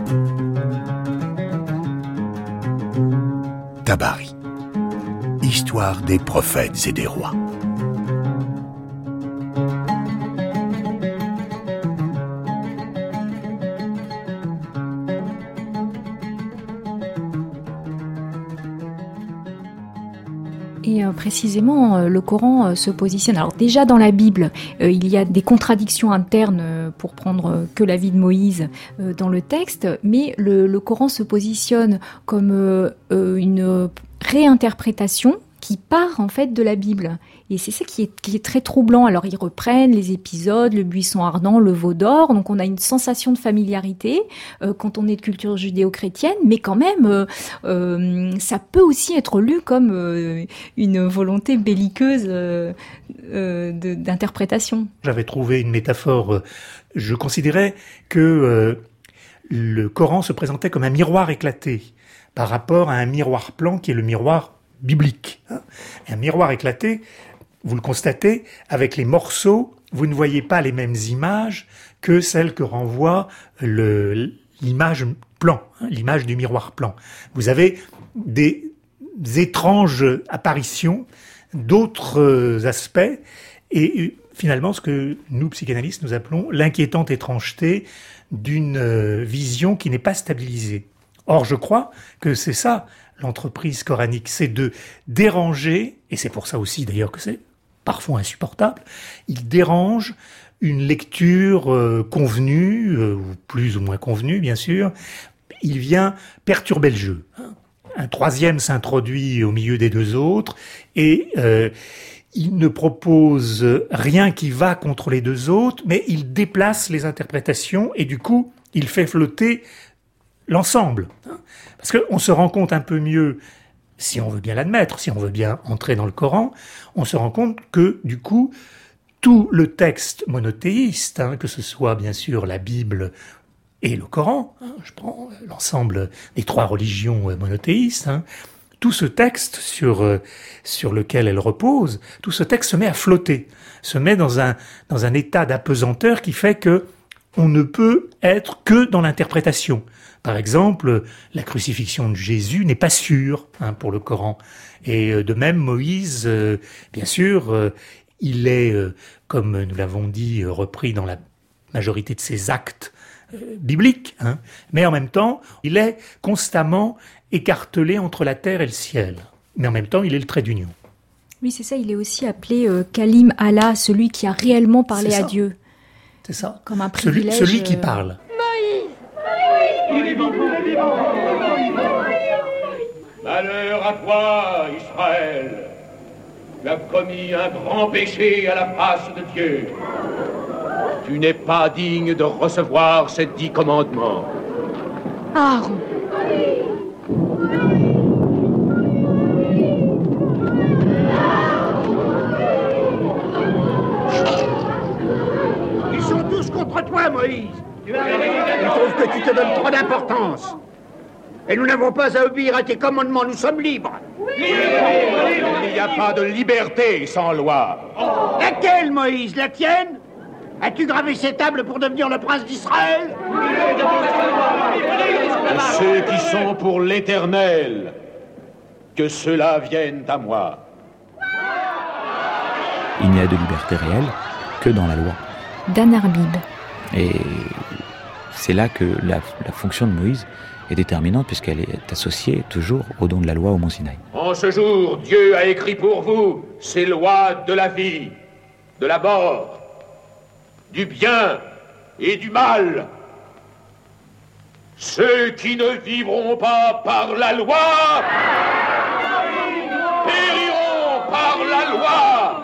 Tabari, Histoire des prophètes et des rois. Et euh, précisément, euh, le Coran euh, se positionne. Alors déjà dans la Bible, euh, il y a des contradictions internes euh, pour prendre euh, que la vie de Moïse euh, dans le texte, mais le, le Coran se positionne comme euh, euh, une réinterprétation qui part en fait de la Bible. Et c'est ça qui est, qui est très troublant. Alors ils reprennent les épisodes, le buisson ardent, le veau d'or, donc on a une sensation de familiarité euh, quand on est de culture judéo-chrétienne, mais quand même euh, euh, ça peut aussi être lu comme euh, une volonté belliqueuse euh, euh, de, d'interprétation. J'avais trouvé une métaphore, euh, je considérais que euh, le Coran se présentait comme un miroir éclaté par rapport à un miroir plan qui est le miroir biblique. Un miroir éclaté, vous le constatez, avec les morceaux, vous ne voyez pas les mêmes images que celles que renvoie le, l'image plan, l'image du miroir plan. Vous avez des étranges apparitions d'autres aspects et finalement ce que nous, psychanalystes, nous appelons l'inquiétante étrangeté d'une vision qui n'est pas stabilisée. Or, je crois que c'est ça l'entreprise coranique, c'est de déranger, et c'est pour ça aussi d'ailleurs que c'est parfois insupportable, il dérange une lecture euh, convenue, euh, ou plus ou moins convenue bien sûr, il vient perturber le jeu. Un troisième s'introduit au milieu des deux autres, et euh, il ne propose rien qui va contre les deux autres, mais il déplace les interprétations, et du coup, il fait flotter l'ensemble. Parce qu'on se rend compte un peu mieux, si on veut bien l'admettre, si on veut bien entrer dans le Coran, on se rend compte que, du coup, tout le texte monothéiste, hein, que ce soit bien sûr la Bible et le Coran, hein, je prends l'ensemble des trois religions monothéistes, hein, tout ce texte sur, euh, sur lequel elle repose, tout ce texte se met à flotter, se met dans un, dans un état d'apesanteur qui fait que on ne peut être que dans l'interprétation. Par exemple, la crucifixion de Jésus n'est pas sûre hein, pour le Coran. Et de même, Moïse, euh, bien sûr, euh, il est, euh, comme nous l'avons dit, repris dans la majorité de ses actes euh, bibliques. Hein, mais en même temps, il est constamment écartelé entre la terre et le ciel. Mais en même temps, il est le trait d'union. Oui, c'est ça. Il est aussi appelé euh, Kalim Allah, celui qui a réellement parlé à Dieu. C'est ça. Comme un privilège. Celui, celui qui parle. Moïse, Il est vivant, il est vivant. Malheur à toi, Israël. Tu as commis un grand péché à la face de Dieu. Tu n'es pas digne de recevoir ces dix commandements. Aaron. Ils sont tous contre toi, Moïse. Ils trouvent que tu te donnes trop d'importance. Et nous n'avons pas à obéir à tes commandements, nous sommes libres. Il n'y a pas de liberté sans loi. Laquelle, Moïse? La tienne? As-tu gravé ces tables pour devenir le prince d'Israël? Ceux qui sont pour l'Éternel. que ceux-là viennent à moi. Il n'y a de liberté réelle que dans la loi. Dan Arbib. Et c'est là que la, la fonction de Moïse est déterminante, puisqu'elle est associée toujours au don de la loi au Mont Sinaï. En ce jour, Dieu a écrit pour vous ces lois de la vie, de la mort, du bien et du mal. Ceux qui ne vivront pas par la loi périront par la loi.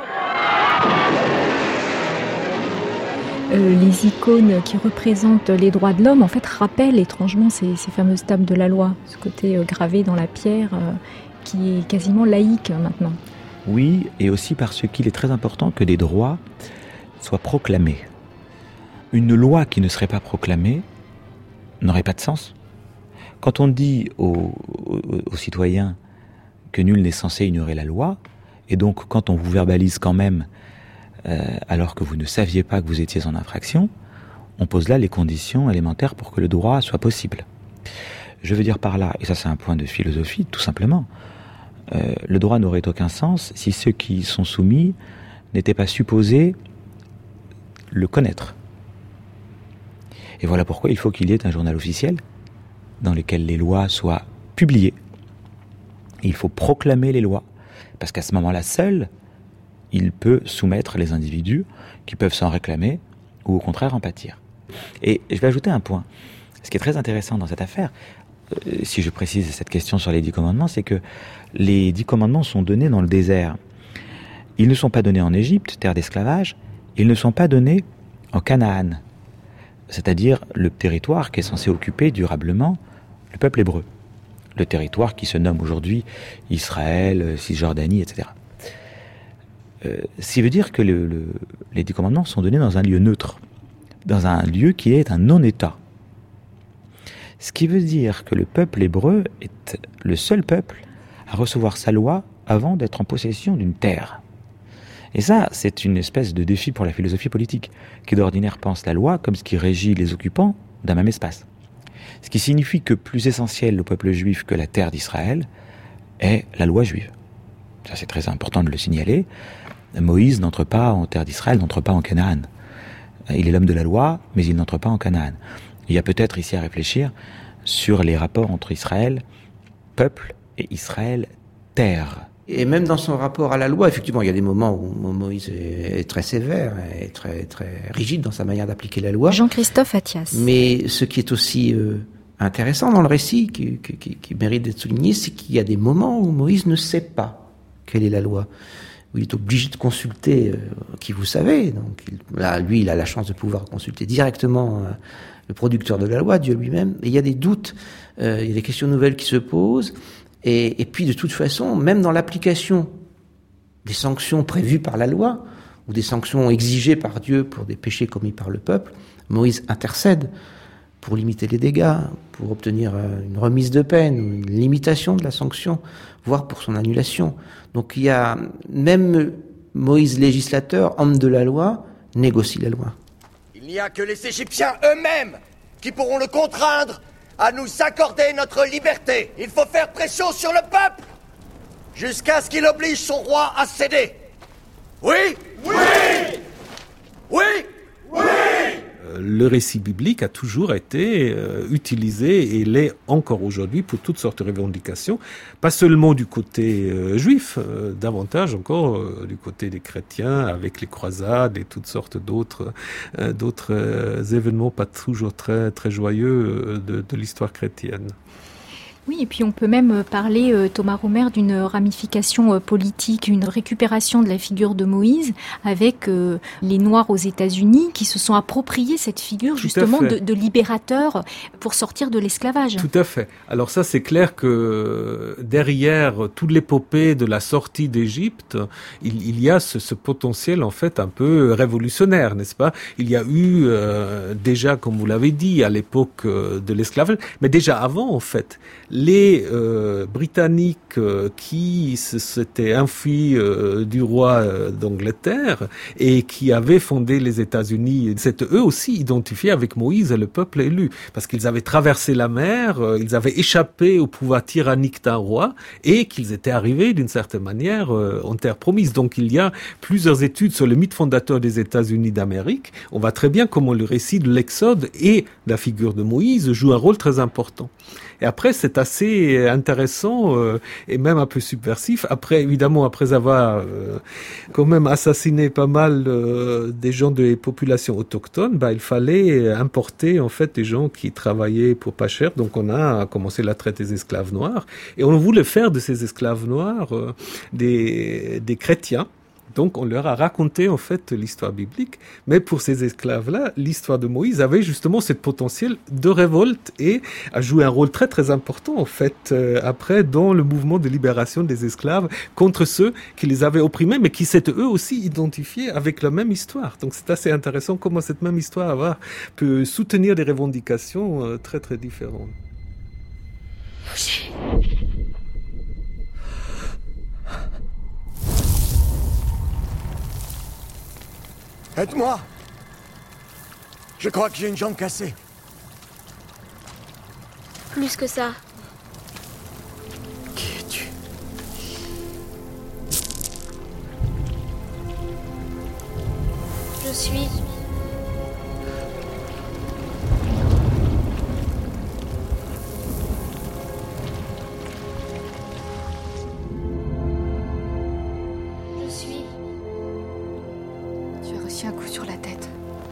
Euh, les icônes qui représentent les droits de l'homme, en fait, rappellent étrangement ces, ces fameuses tables de la loi, ce côté euh, gravé dans la pierre, euh, qui est quasiment laïque euh, maintenant. Oui, et aussi parce qu'il est très important que des droits soient proclamés. Une loi qui ne serait pas proclamée n'aurait pas de sens. Quand on dit aux, aux, aux citoyens que nul n'est censé ignorer la loi, et donc quand on vous verbalise quand même, euh, alors que vous ne saviez pas que vous étiez en infraction, on pose là les conditions élémentaires pour que le droit soit possible. Je veux dire par là, et ça c'est un point de philosophie tout simplement, euh, le droit n'aurait aucun sens si ceux qui sont soumis n'étaient pas supposés le connaître. Et voilà pourquoi il faut qu'il y ait un journal officiel dans lequel les lois soient publiées. Et il faut proclamer les lois, parce qu'à ce moment-là seul, il peut soumettre les individus qui peuvent s'en réclamer ou au contraire en pâtir. Et je vais ajouter un point. Ce qui est très intéressant dans cette affaire, euh, si je précise cette question sur les dix commandements, c'est que les dix commandements sont donnés dans le désert. Ils ne sont pas donnés en Égypte, terre d'esclavage, ils ne sont pas donnés en Canaan, c'est-à-dire le territoire qui est censé occuper durablement le peuple hébreu. Le territoire qui se nomme aujourd'hui Israël, Cisjordanie, et cetera. Euh, ce qui veut dire que le, le, les dix commandements sont donnés dans un lieu neutre, dans un lieu qui est un non-État. Ce qui veut dire que le peuple hébreu est le seul peuple à recevoir sa loi avant d'être en possession d'une terre. Et ça, c'est une espèce de défi pour la philosophie politique, qui d'ordinaire pense la loi comme ce qui régit les occupants d'un même espace. Ce qui signifie que plus essentiel au peuple juif que la terre d'Israël est la loi juive. Ça, c'est très important de le signaler. Moïse n'entre pas en terre d'Israël, n'entre pas en Canaan. Il est l'homme de la loi, mais il n'entre pas en Canaan. Il y a peut-être ici à réfléchir sur les rapports entre Israël, peuple, et Israël, terre. Et même dans son rapport à la loi, effectivement, il y a des moments où Moïse est très sévère et très, très rigide dans sa manière d'appliquer la loi. Jean-Christophe Attias. Mais ce qui est aussi euh, intéressant dans le récit, qui, qui, qui mérite d'être souligné, c'est qu'il y a des moments où Moïse ne sait pas quelle est la loi, où il est obligé de consulter euh, qui vous savez. Donc il, là, lui, il a la chance de pouvoir consulter directement euh, le producteur de la loi, Dieu lui-même. Et il y a des doutes, euh, il y a des questions nouvelles qui se posent. Et, et puis, de toute façon, même dans l'application des sanctions prévues par la loi, ou des sanctions exigées par Dieu pour des péchés commis par le peuple, Moïse intercède pour limiter les dégâts, pour obtenir une remise de peine, ou une limitation de la sanction, voire pour son annulation. Donc il y a, même Moïse législateur, homme de la loi, négocie la loi. Il n'y a que les Égyptiens eux-mêmes qui pourront le contraindre à nous accorder notre liberté. Il faut faire pression sur le peuple jusqu'à ce qu'il oblige son roi à céder. Oui ? Oui ! Oui ! Oui ! Le récit biblique a toujours été euh, utilisé et l'est encore aujourd'hui pour toutes sortes de revendications, pas seulement du côté euh, juif, euh, davantage encore euh, du côté des chrétiens avec les croisades et toutes sortes d'autres, euh, d'autres euh, événements pas toujours très, très joyeux euh, de, de l'histoire chrétienne. Oui, et puis on peut même parler, euh, Thomas Romer, d'une ramification euh, politique, une récupération de la figure de Moïse avec euh, les Noirs aux États-Unis qui se sont appropriés cette figure justement de, de libérateur pour sortir de l'esclavage. Tout à fait. Alors ça, c'est clair que derrière toute l'épopée de la sortie d'Égypte, il, il y a ce, ce potentiel en fait un peu révolutionnaire, n'est-ce pas ? Il y a eu euh, déjà, comme vous l'avez dit, à l'époque euh, de l'esclavage, mais déjà avant en fait, les euh, Britanniques euh, qui s'étaient enfuis euh, du roi euh, d'Angleterre et qui avaient fondé les États-Unis, c'était eux aussi identifiés avec Moïse et le peuple élu, parce qu'ils avaient traversé la mer, euh, ils avaient échappé au pouvoir tyrannique d'un roi et qu'ils étaient arrivés d'une certaine manière euh, en terre promise. Donc il y a plusieurs études sur le mythe fondateur des États-Unis d'Amérique. On voit très bien comment le récit de l'Exode et la figure de Moïse joue un rôle très important. Et après, c'est assez intéressant euh, et même un peu subversif. Après, évidemment, après avoir euh, quand même assassiné pas mal euh, des gens des populations autochtones, bah, il fallait importer en fait des gens qui travaillaient pour pas cher. Donc, on a commencé la traite des esclaves noirs et on voulait faire de ces esclaves noirs euh, des, des chrétiens. Donc, on leur a raconté, en fait, l'histoire biblique. Mais pour ces esclaves-là, l'histoire de Moïse avait justement ce potentiel de révolte et a joué un rôle très, très important, en fait, euh, après, dans le mouvement de libération des esclaves contre ceux qui les avaient opprimés, mais qui s'étaient eux aussi identifiés avec la même histoire. Donc, c'est assez intéressant comment cette même histoire avoir, peut soutenir des revendications euh, très, très différentes. Aide-moi! Je crois que j'ai une jambe cassée. Plus que ça. Qui es-tu? Je suis... Je suis... Tu as reçu un coup sur la tête.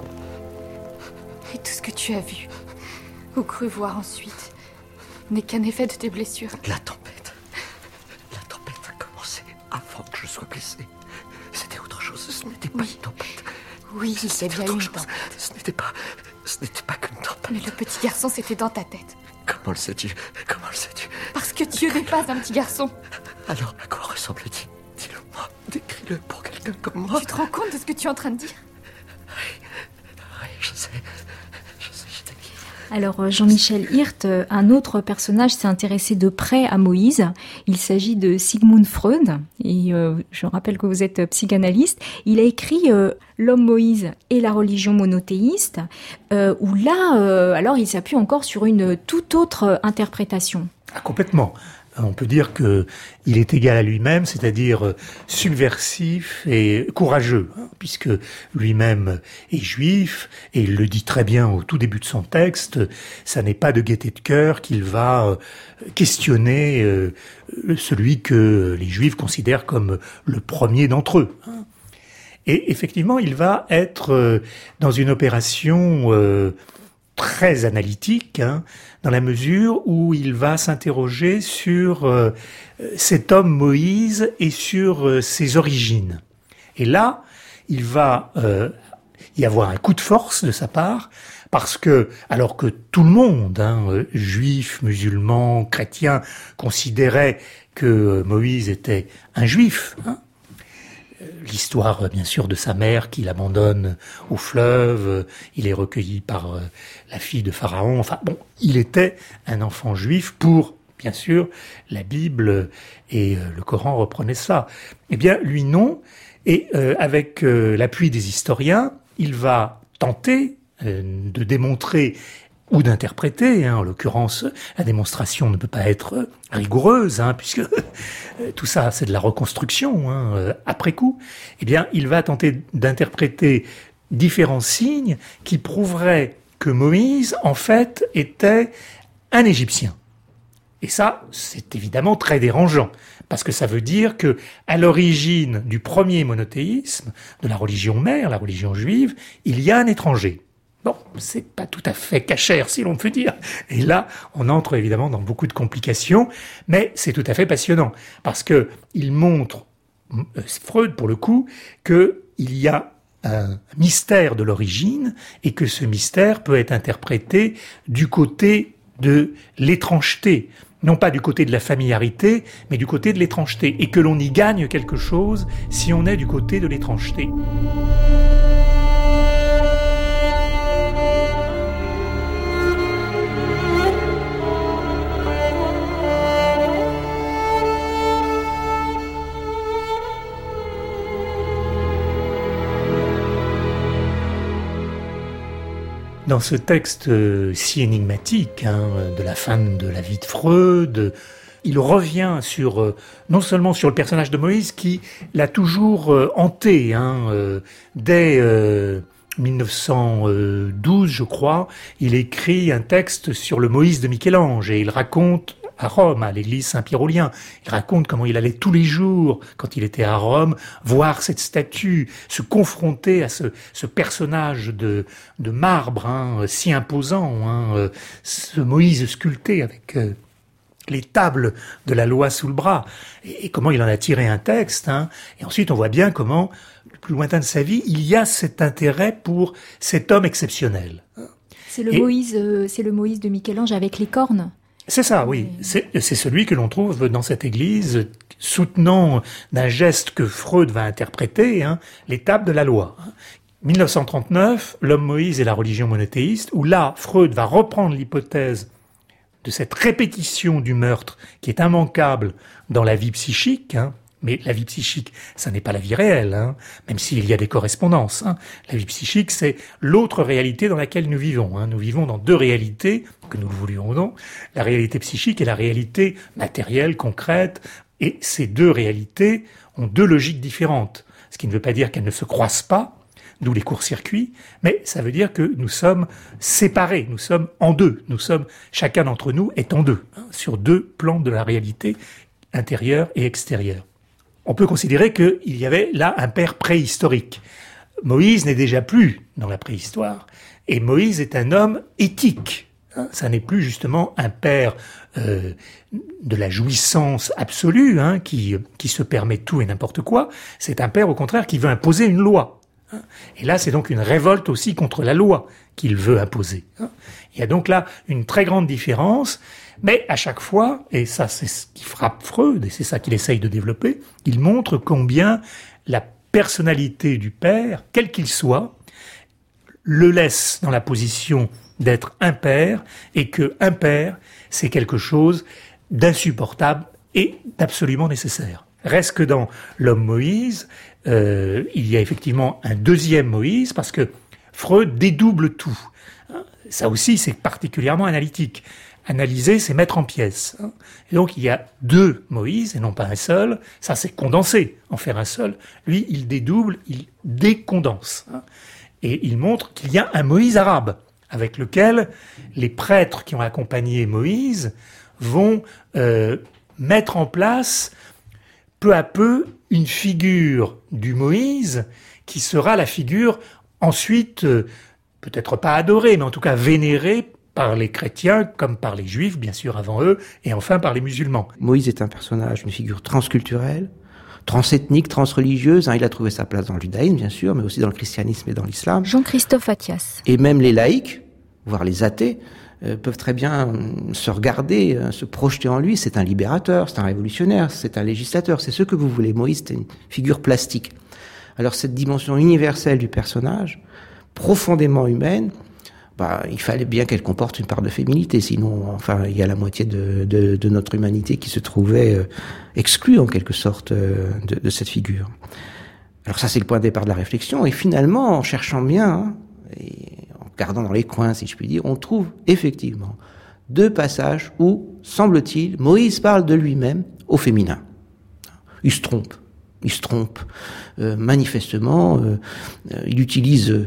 Et tout ce que tu as vu, ou cru voir ensuite, n'est qu'un effet de tes blessures. La tempête. La tempête a commencé avant que je sois blessé. C'était autre chose, ce n'était pas Oui. une tempête. Oui, c'est bien une tempête. Ce n'était pas... Ce n'était pas qu'une tempête. Mais le petit garçon, c'était dans ta tête. Comment le sais-tu? Comment le sais-tu? Parce que Dieu n'est pas un petit garçon. Alors, à quoi ressemble-t-il? Dis-le-moi. Décris-le pour quelqu'un comme moi. Tu te rends compte de ce que tu es en train de dire? Oui, je sais. Je sais, je t'ai dit. Alors Jean-Michel Hirt, un autre personnage, s'est intéressé de près à Moïse. Il s'agit de Sigmund Freud, et euh, je rappelle que vous êtes psychanalyste. Il a écrit euh, L'homme Moïse et la religion monothéiste, euh, où là, euh, alors il s'appuie encore sur une toute autre interprétation. Ah, complètement. On peut dire que il est égal à lui-même, c'est-à-dire subversif et courageux, hein, puisque lui-même est juif, et il le dit très bien au tout début de son texte, ça n'est pas de gaieté de cœur qu'il va questionner euh, celui que les juifs considèrent comme le premier d'entre eux. Hein. Et effectivement, il va être euh, dans une opération euh, très analytique, hein, dans la mesure où il va s'interroger sur euh, cet homme Moïse et sur euh, ses origines. Et là, il va euh, y avoir un coup de force de sa part, parce que, alors que tout le monde, hein, euh, juifs, musulmans, chrétiens, considérait que Moïse était un juif, hein, l'histoire, bien sûr, de sa mère qui l'abandonne au fleuve, il est recueilli par la fille de Pharaon, enfin bon, il était un enfant juif pour, bien sûr, la Bible et le Coran reprenaient ça. Eh bien, lui non, et euh, avec euh, l'appui des historiens, il va tenter euh, de démontrer ou d'interpréter, hein, en l'occurrence, la démonstration ne peut pas être rigoureuse, hein, puisque tout ça, c'est de la reconstruction, hein, après coup. Eh bien, il va tenter d'interpréter différents signes qui prouveraient que Moïse, en fait, était un Égyptien. Et ça, c'est évidemment très dérangeant, parce que ça veut dire que, à l'origine du premier monothéisme, de la religion mère, la religion juive, il y a un étranger. Bon, c'est pas tout à fait cachère, si l'on peut dire. Et là, on entre évidemment dans beaucoup de complications, mais c'est tout à fait passionnant, parce que il montre, Freud pour le coup, que il y a un mystère de l'origine, et que ce mystère peut être interprété du côté de l'étrangeté, non pas du côté de la familiarité, mais du côté de l'étrangeté, et que l'on y gagne quelque chose si on est du côté de l'étrangeté. dans ce texte euh, si énigmatique hein, de la fin de la vie de Freud, il revient sur euh, non seulement sur le personnage de Moïse qui l'a toujours euh, hanté hein, euh, dès euh, mille neuf cent douze, je crois, il écrit un texte sur le Moïse de Michel-Ange et il raconte à Rome, à l'église Saint-Pierre-aux-Liens. Il raconte comment il allait tous les jours, quand il était à Rome, voir cette statue, se confronter à ce, ce personnage de, de marbre hein, si imposant, hein, ce Moïse sculpté avec euh, les tables de la loi sous le bras, et, et comment il en a tiré un texte. Hein. Et ensuite, on voit bien comment, le plus lointain de sa vie, il y a cet intérêt pour cet homme exceptionnel. C'est le, et, Moïse, euh, c'est le Moïse de Michel-Ange avec les cornes. C'est ça, oui. C'est, c'est celui que l'on trouve dans cette église, soutenant d'un geste que Freud va interpréter, hein, les tables de la loi. dix-neuf cent trente-neuf, l'homme Moïse et la religion monothéiste, où là, Freud va reprendre l'hypothèse de cette répétition du meurtre qui est immanquable dans la vie psychique, hein. Mais la vie psychique, ça n'est pas la vie réelle, hein, même s'il y a des correspondances. Hein. La vie psychique, c'est l'autre réalité dans laquelle nous vivons. Hein. Nous vivons dans deux réalités, que nous le voulions ou non, la réalité psychique et la réalité matérielle, concrète. Et ces deux réalités ont deux logiques différentes. Ce qui ne veut pas dire qu'elles ne se croisent pas, d'où les court-circuits, mais ça veut dire que nous sommes séparés, nous sommes en deux. Nous sommes, chacun d'entre nous est en deux, hein, sur deux plans de la réalité intérieure et extérieure. On peut considérer qu'il y avait là un père préhistorique. Moïse n'est déjà plus dans la préhistoire. Et Moïse est un homme éthique. Hein, ça n'est plus justement un père euh, de la jouissance absolue, hein, qui, qui se permet tout et n'importe quoi. C'est un père, au contraire, qui veut imposer une loi. Hein. Et là, c'est donc une révolte aussi contre la loi qu'il veut imposer. Hein. Il y a donc là une très grande différence. Mais à chaque fois, et ça c'est ce qui frappe Freud, et c'est ça qu'il essaye de développer, il montre combien la personnalité du père, quel qu'il soit, le laisse dans la position d'être un père, et que un père, c'est quelque chose d'insupportable et d'absolument nécessaire. Reste que dans l'homme Moïse, euh, il y a effectivement un deuxième Moïse, parce que Freud dédouble tout. Ça aussi, c'est particulièrement analytique. Analyser, c'est mettre en pièces. Et donc, il y a deux Moïse, et non pas un seul. Ça, c'est condensé, en faire un seul. Lui, il dédouble, il décondense. Et il montre qu'il y a un Moïse arabe, avec lequel les prêtres qui ont accompagné Moïse vont euh, mettre en place, peu à peu, une figure du Moïse qui sera la figure ensuite, euh, peut-être pas adorée, mais en tout cas vénérée par les chrétiens, comme par les juifs, bien sûr, avant eux, et enfin par les musulmans. Moïse est un personnage, une figure transculturelle, transethnique, transreligieuse. Hein, il a trouvé sa place dans le judaïsme, bien sûr, mais aussi dans le christianisme et dans l'islam. Jean-Christophe Attias. Et même les laïcs, voire les athées, euh, peuvent très bien euh, se regarder, euh, se projeter en lui. C'est un libérateur, c'est un révolutionnaire, c'est un législateur, c'est ce que vous voulez. Moïse, c'est une figure plastique. Alors cette dimension universelle du personnage, profondément humaine, bah, il fallait bien qu'elle comporte une part de féminité, sinon, enfin, il y a la moitié de, de, de notre humanité qui se trouvait euh, exclue, en quelque sorte, euh, de, de cette figure. Alors ça, c'est le point de départ de la réflexion, et finalement, en cherchant bien, hein, et en regardant dans les coins, si je puis dire, on trouve effectivement deux passages où, semble-t-il, Moïse parle de lui-même au féminin. Il se trompe. Il se trompe. Euh, manifestement, euh, euh, il utilise... Euh,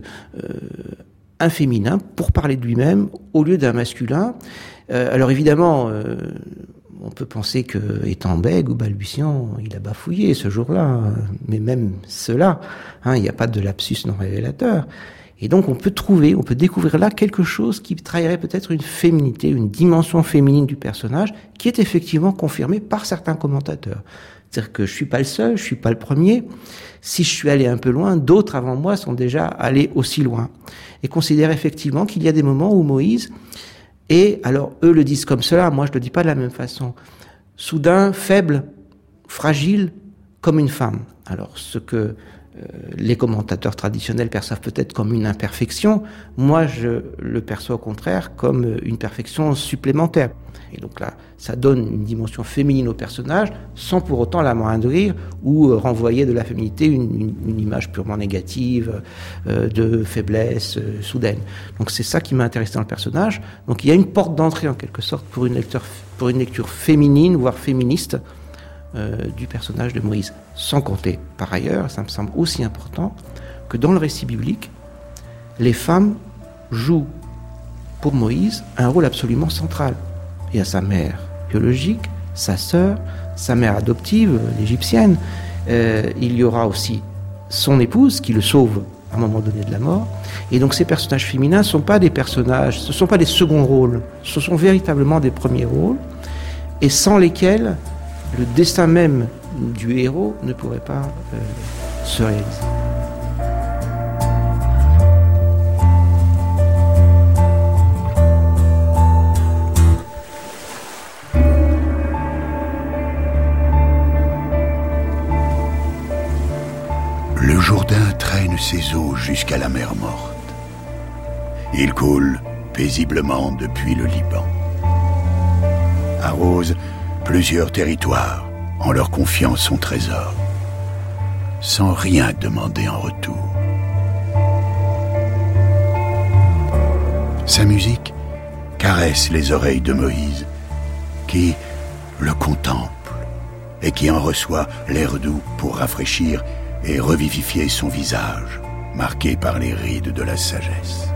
un féminin pour parler de lui-même au lieu d'un masculin. Euh, alors évidemment, euh, on peut penser que, étant bègue ou balbutiant, il a bafouillé ce jour-là, mais même cela, hein, il n'y a pas de lapsus non révélateur. Et donc on peut trouver, on peut découvrir là quelque chose qui trahirait peut-être une féminité, une dimension féminine du personnage, qui est effectivement confirmée par certains commentateurs. C'est-à-dire que je suis pas le seul, je suis pas le premier. Si je suis allé un peu loin, d'autres avant moi sont déjà allés aussi loin. Et considèrent effectivement qu'il y a des moments où Moïse est, alors eux le disent comme cela, moi je le dis pas de la même façon, soudain faible, fragile, comme une femme. Alors ce que les commentateurs traditionnels perçoivent peut-être comme une imperfection. Moi, je le perçois au contraire comme une perfection supplémentaire. Et donc là, ça donne une dimension féminine au personnage, sans pour autant l'amoindrir ou renvoyer de la féminité une, une, une image purement négative, euh, de faiblesse euh, soudaine. Donc c'est ça qui m'a intéressé dans le personnage. Donc il y a une porte d'entrée en quelque sorte pour une lecture, pour une lecture féminine, voire féministe, Euh, du personnage de Moïse. Sans compter, par ailleurs, ça me semble aussi important, que dans le récit biblique, les femmes jouent pour Moïse un rôle absolument central. Il y a sa mère biologique, sa sœur, sa mère adoptive, l'égyptienne. Euh, il y aura aussi son épouse qui le sauve à un moment donné de la mort. Et donc ces personnages féminins ne sont pas des personnages, ce ne sont pas des seconds rôles, ce sont véritablement des premiers rôles, et sans lesquels le destin même du héros ne pourrait pas euh, se réaliser. Le Jourdain traîne ses eaux jusqu'à la mer morte. Il coule paisiblement depuis le Liban. Arrose plusieurs territoires en leur confiant son trésor, sans rien demander en retour. Sa musique caresse les oreilles de Moïse, qui le contemple et qui en reçoit l'air doux pour rafraîchir et revivifier son visage, marqué par les rides de la sagesse.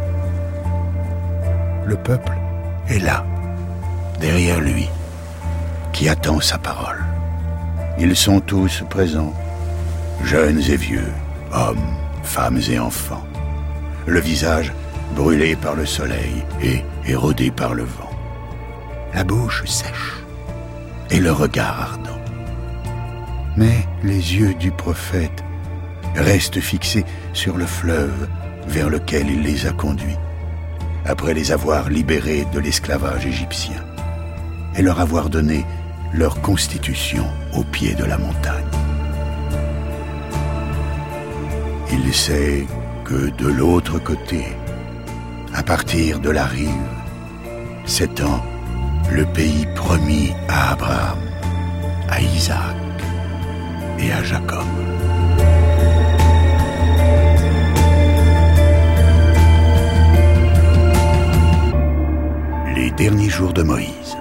Le peuple est là, derrière lui, qui attend sa parole. Ils sont tous présents, jeunes et vieux, hommes, femmes et enfants, le visage brûlé par le soleil et érodé par le vent, la bouche sèche et le regard ardent. Mais les yeux du prophète restent fixés sur le fleuve vers lequel il les a conduits, après les avoir libérés de l'esclavage égyptien et leur avoir donné leur constitution au pied de la montagne. Il sait que de l'autre côté, à partir de la rive, s'étend le pays promis à Abraham, à Isaac et à Jacob. Les derniers jours de Moïse.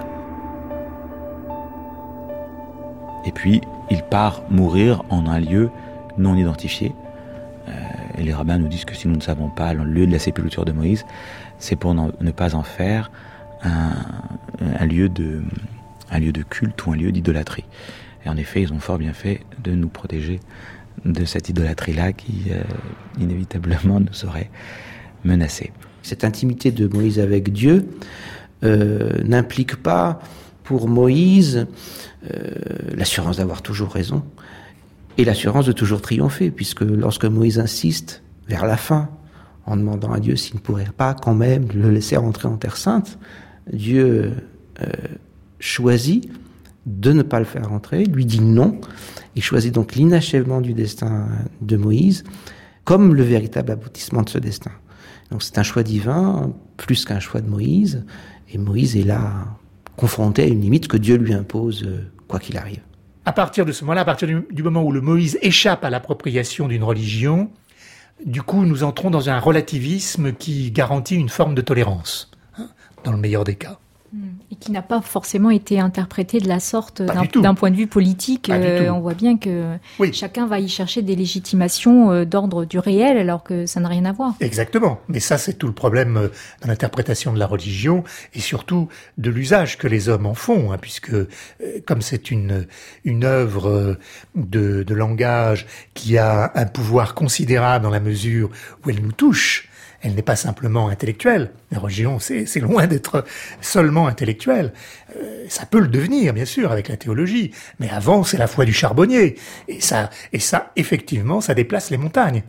Et puis, il part mourir en un lieu non identifié. Euh, et les rabbins nous disent que si nous ne savons pas le lieu de la sépulture de Moïse, c'est pour ne pas en faire un, un, lieu de, un lieu de culte ou un lieu d'idolâtrie. Et en effet, ils ont fort bien fait de nous protéger de cette idolâtrie-là qui, euh, inévitablement, nous aurait menacés. Cette intimité de Moïse avec Dieu euh, n'implique pas pour Moïse euh, l'assurance d'avoir toujours raison et l'assurance de toujours triompher, puisque lorsque Moïse insiste vers la fin en demandant à Dieu s'il ne pourrait pas quand même le laisser rentrer en Terre Sainte, Dieu euh, choisit de ne pas le faire rentrer, lui dit non, et choisit donc l'inachèvement du destin de Moïse comme le véritable aboutissement de ce destin. Donc c'est un choix divin, plus qu'un choix de Moïse, et Moïse est là confronté à une limite que Dieu lui impose, quoi qu'il arrive. À partir de ce moment-là, à partir du, du moment où le Moïse échappe à l'appropriation d'une religion, du coup nous entrons dans un relativisme qui garantit une forme de tolérance, hein, dans le meilleur des cas. Et qui n'a pas forcément été interprété de la sorte d'un, d'un point de vue politique. Euh, on voit bien que oui. Chacun va y chercher des légitimations euh, d'ordre du réel alors que ça n'a rien à voir. Exactement. Mais ça, c'est tout le problème euh, dans l'interprétation de la religion et surtout de l'usage que les hommes en font, hein, puisque euh, comme c'est une, une œuvre euh, de, de langage qui a un pouvoir considérable dans la mesure où elle nous touche, elle n'est pas simplement intellectuelle. La religion, c'est, c'est loin d'être seulement intellectuelle. Euh, ça peut le devenir, bien sûr, avec la théologie. Mais avant, c'est la foi du charbonnier. Et ça, et ça, effectivement, ça déplace les montagnes.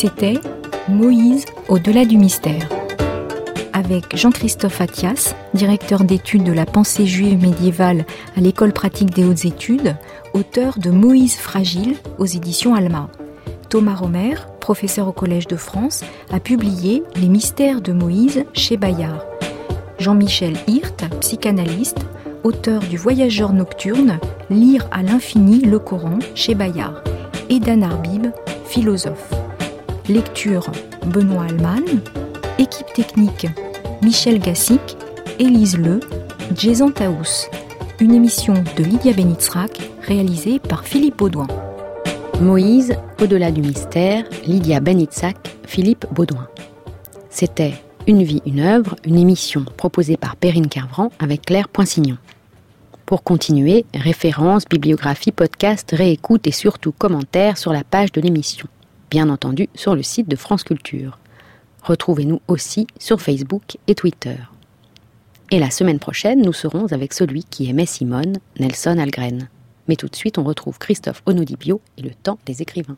C'était Moïse au-delà du mystère, avec Jean-Christophe Attias, directeur d'études de la pensée juive médiévale à l'École pratique des hautes études, auteur de Moïse fragile aux éditions Alma. Thomas Romer, professeur au Collège de France, a publié Les mystères de Moïse chez Bayard. Jean-Michel Hirt, psychanalyste, auteur du Voyageur nocturne, Lire à l'infini le Coran chez Bayard. Et Dan Arbib, philosophe. Lecture Benoît Alman. Équipe technique Michel Gassic, Élise Le, Jason Taous. Une émission de Lydia Benitzrak réalisée par Philippe Baudouin. Moïse, au-delà du mystère, Lydia Benitzak, Philippe Baudouin. C'était Une vie, une œuvre, une émission proposée par Perrine Kervran avec Claire Poinsignon. Pour continuer, références, bibliographie, podcast, réécoute et surtout commentaires sur la page de l'émission. Bien entendu sur le site de France Culture. Retrouvez-nous aussi sur Facebook et Twitter. Et la semaine prochaine, nous serons avec celui qui aimait Simone, Nelson Algren. Mais tout de suite, on retrouve Christophe Onodibio et le temps des écrivains.